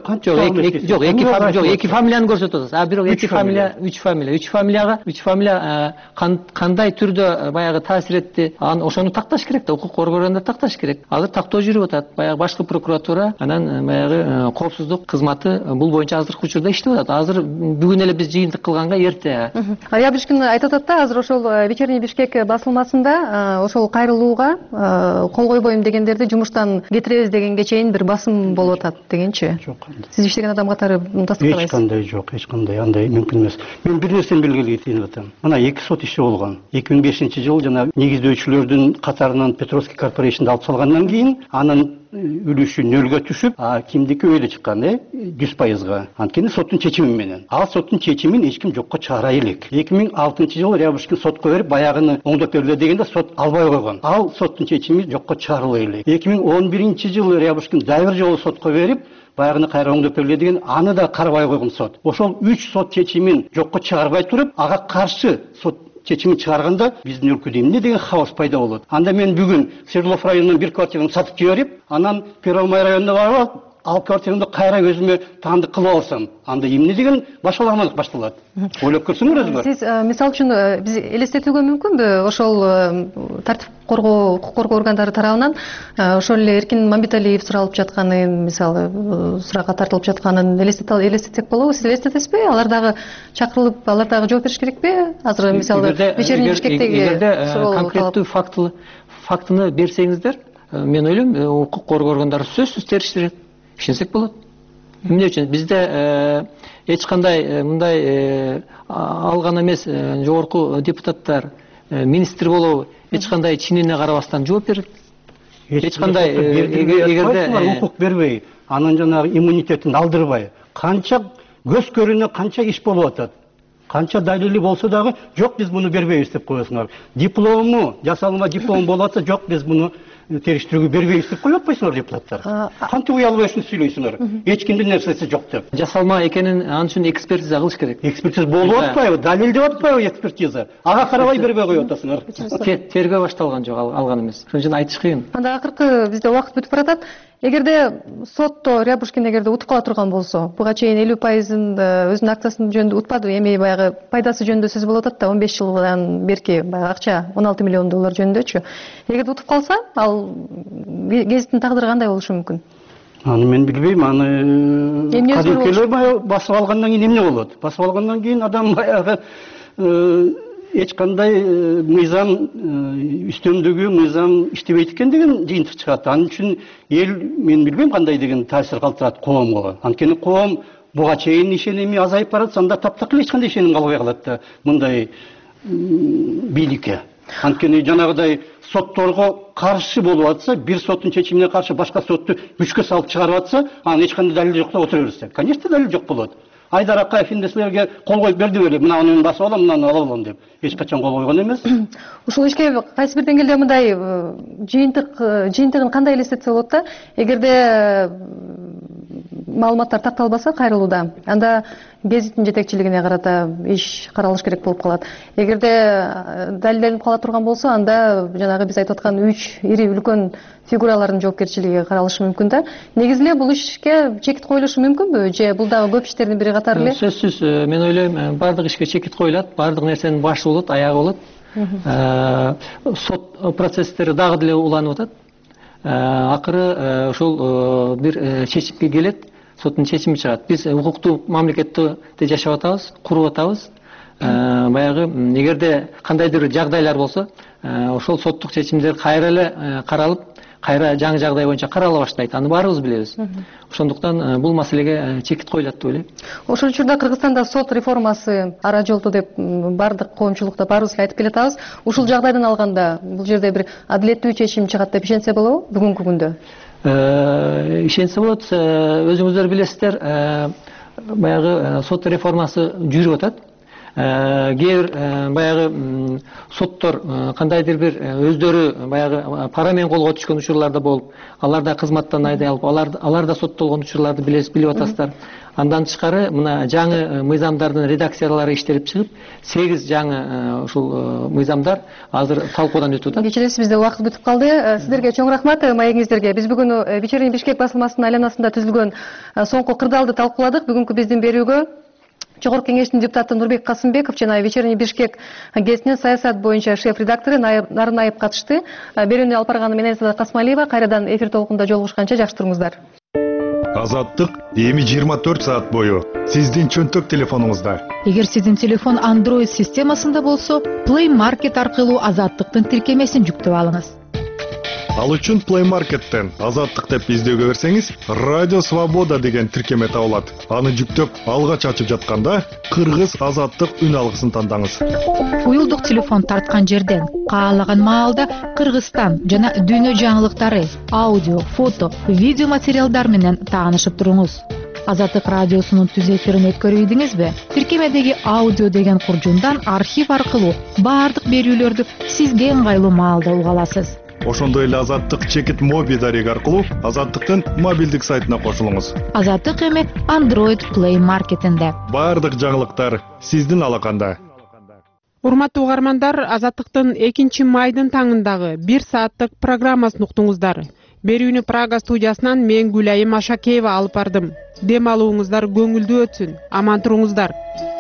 жок, жок, эки фамилияны көрсөтүп атат. А бирок эки фамилия, үч фамилия, үч фамилияга, үч фамилия кандай түрдө баягы таасир этти? Аны ошону такташ керек да, укук коргоо органда такташ керек. Азыр тактоо жүрүп атат. Баягы башкы прокуратура, анан баягы коопсуздук кызматы бул боюнча азыркы учурда иштеп атат. Азыр бүгүн эле биз жыйынтык кылганга эрте. Рябушкин айтып атат да, азыр ошол Вечерний Бишкек басылмасында ошол кайрылууга кол койбойм дегендерди жумуштан кетиребиз дегенге чейин бир басым болуп атат дегенчи. Жок. Сиз иштеген адам катары тастыктабайсыз? Эч кандай жок, эч кандай андай мүмкүн эмес. Мен бир нерсени белгилей кетейин атам. Мына эки сот иши болгон. эки миң бешинчи жылы жана негиздөөчүлөрдүн катарынан Петровский корпорацияны алып салгандан кийин анын үлүшү нөлгө түшүп, а кимдики өйдө чыккан, э, жүз пайызга. Анткени соттун чечими менен. Ал соттун чечимин эч ким жокко чыгара элек. эки миң алтынчы жылы Рябушкин сотко берип, баягыны оңдоп бергиле дегенде сот албай койгон. Ал соттун чечими жокко чыгарыла элек. эки миң он биринчи жылы Рябушкин дагы бир жолу сотко берип, баягыны кайра оңдоп бергиле деген, аны да карабай койгон сот. Ошол үч сот чечимин жокко чыгарбай туруп, ага каршы сот чечимин чыгарганда биздин өлкөдө эмне деген хаос пайда болот. Анда мен бүгүн Свердлов районунан бир квартираны сатып жиберип, анан Первомай районуна барып, ал квартирамды кайра өзүмө таандык кылып алсам, анда эмне деген башаламалык башталат. Ойлоп көрсөңөр өзүңөр. Сиз мисалы үчүн биз элестетүүгө мүмкүнбү ошол тартип коргоо, укук коргоо органдары тарабынан ошол эле Эркин Мамбеталиев суралып жатканын, мисалы суракка тартылып жатканын элестетсек болобу? Сиз элестетесизби? Алар дагы чакырылып, алар дагы жооп бериш керекпи? Азыр мисалы вечерний Бишкектеги эгерде конкреттүү фактылы фактыны берсеңиздер, мен ойлойм, укук коргоо органдары сөзсүз териштирет. Ишенсек болот. Эмне үчүн бизде эч кандай мындай алган эмес жогорку депутаттар, министр болобу эч кандай чинине карабастан жооп берет. Эч кандай эгерде укук бербей, анын жанагы иммунитетин алдырбай, канча көз көрүнө канча иш болуп атат. Канча далили болсо дагы жок биз муну бербейбиз деп коесуңар. Диплому, жасалма диплом болуп атса жок биз муну териштирүүгө бербейбиз деп коюп атпайсыңар депутаттар. Кантип уялбай ушуну сүйлөйсүңөр? Эч кимдин нерсеси жок деп. Жасалма экенин ан үчүн экспертиза кылыш керек. Экспертиза болуп атпайбы? Далилдеп атпайбы экспертиза? Ага карабай бербей коюп атасыңар. Тергөө башталган жок, алган эмес. Ошон үчүн айтыш кыйын. Анда акыркы бизде убакыт бүтүп баратат. Эгерде сотто Рябушкин эгерде утуп кала турган болсо, буга чейин элүү пайызын өзүнүн акциясын жөнүндө утпады, эми баягы пайдасы жөнүндө сөз болуп атат да, он беш жылдан берки баягы акча он алты миллион доллар жөнүндөчү. Эгерде утуп калса, ал гезиттин тагдыры кандай болушу мүмкүн? Аны мен билбейм, аны кадимкелер басып алгандан кийин эмне болот? Басып алгандан кийин адам баягы эч кандай мыйзам үстөмдүгү, мыйзам иштебейт экен деген жыйынтык чыгат. Анын үчүн эл мен билбейм кандай деген таасир калтырат коомго. Анткени коом буга чейин ишеними азайып барат, анда таптак эле эч кандай ишеним калбай калат да мындай бийликке. Анткени жанагыдай сотторго каршы болуп атса, бир соттун чечимине каршы башка сотту күчкө салып чыгарып атса, анын эч кандай далили жок деп отура берсе. Конечно, далил жок болот. Айдар Акаев индеслерге кол коюп берди беле, мынаны басып алам, мынаны ала алам деп. Эч качан кол койгон эмес. Ушул ишке кайсы бир деңгээлде мындай жыйынтык жыйынтыгын кандай элестетсе болот да, эгерде маалыматтар такталбаса кайрылууда, анда гезиттин жетекчилигине карата иш каралыш керек болуп калат. Эгерде далилденип кала турган болсо, анда жанагы биз айтып аткан үч ири үлкөн фигуралардын жоопкерчилиги каралышы мүмкүн да. Негизи эле бул ишке чекит коюлушу мүмкүнбү? Же бул дагы көп иштердин бири катары эле? Сөзсүз, мен ойлойм, баардык ишке чекит коюлат, баардык нерсенин башы болот, аягы болот. Сот процесстери дагы деле уланып атат. Акыры ошол бир чечимге келет, соттун чечими чыгат. Биз укуктуу мамлекетте жашап атабыз, куруп атабыз. Баягы эгерде кандайдыр жагдайлар болсо, ошол соттук чечимдер кайра эле каралып, кайра жаңы жагдай боюнча карала баштайт. Аны баарыбыз билебиз. Ошондуктан бул маселеге чекит коюлат деп ойлойм. Ошол учурда Кыргызстанда сот реформасы ара жолту деп баардык коомчулукта баарыбыз эле айтып келатабыз. Ушул жагдайдан алганда бул жерде бир адилеттүү чечим чыгат деп ишенсе болобу бүгүнкү күндө? Ишенсе болот. Өзүңүздөр билесиздер, баягы сот реформасы жүрүп атат. Кээ бир баягы соттор кандайдыр бир өздөрү баягы пара менен колго түшкөн учурларда болуп, алар да кызматтан айдай алып, алар да соттолгон учурларды билип атасыздар. Андан тышкары мына жаңы мыйзамдардын редакциялары иштелип чыгып, сегиз жаңы ушул мыйзамдар азыр талкуудан өтүп атат. Кечиресиз, бизде убакыт бүтүп калды. Сиздерге чоң рахмат маегиңиздерге. Биз бүгүн Вечерний Бишкек басылмасынын айланасында түзүлгөн соңку кырдаалды талкууладык. Бүгүнкү биздин берүүгө Жогорку кеңештин депутаты Нурбек Касымбеков жана Вечерний Бишкек гезитинин саясат боюнча шеф-редактору Нарынаев катышты. Берүүнү алып барганы менен Сада Касмалиева. Кайрадан эфир толкунда жолугушканча жакшы туруңуздар. Азаттык эми жыйырма төрт саат бою сиздин чөнтөк телефонуңузда. Эгер сиздин телефон Android системасында болсо, Play Market аркылуу Азаттыктын тиркемесин жүктөп алыңыз. Ал үчүн Play Markеттен Азаттык деп издөөгө берсеңиз, Радио Свобода деген тиркеме табылат. Аны жүктөп, алгач ачып жатканда Кыргыз Азаттык үн алгысын тандаңыз. Уюлдук телефон тарткан жерден каалаган маалда Кыргызстан жана дүйнө жаңылыктары, аудио, фото, видео материалдар менен таанышып туруңуз. Азаттык радиосунун түз эфирин өткөрүп ийдиңизби? Тиркемедеги аудио деген куржундан архив аркылуу баардык берүүлөрдү сизге ыңгайлуу маалда уга аласыз. Ошондой эле Азаттык чекит моби дареги аркылуу Азаттыктын мобилдик сайтына кошулуңуз. Азаттык эми Android Play Marketинде. Баардык жаңылыктар сиздин алаканда. Урматтуу угармандар, Азаттыктын экинчи майдын таңындагы бир сааттык программасын уктуңуздар. Берүүнү Прага студиясынан мен Гүлайым Ашакеева алып бардым. Дем алууңуздар көңүлдүү өтсүн. Аман туруңуздар.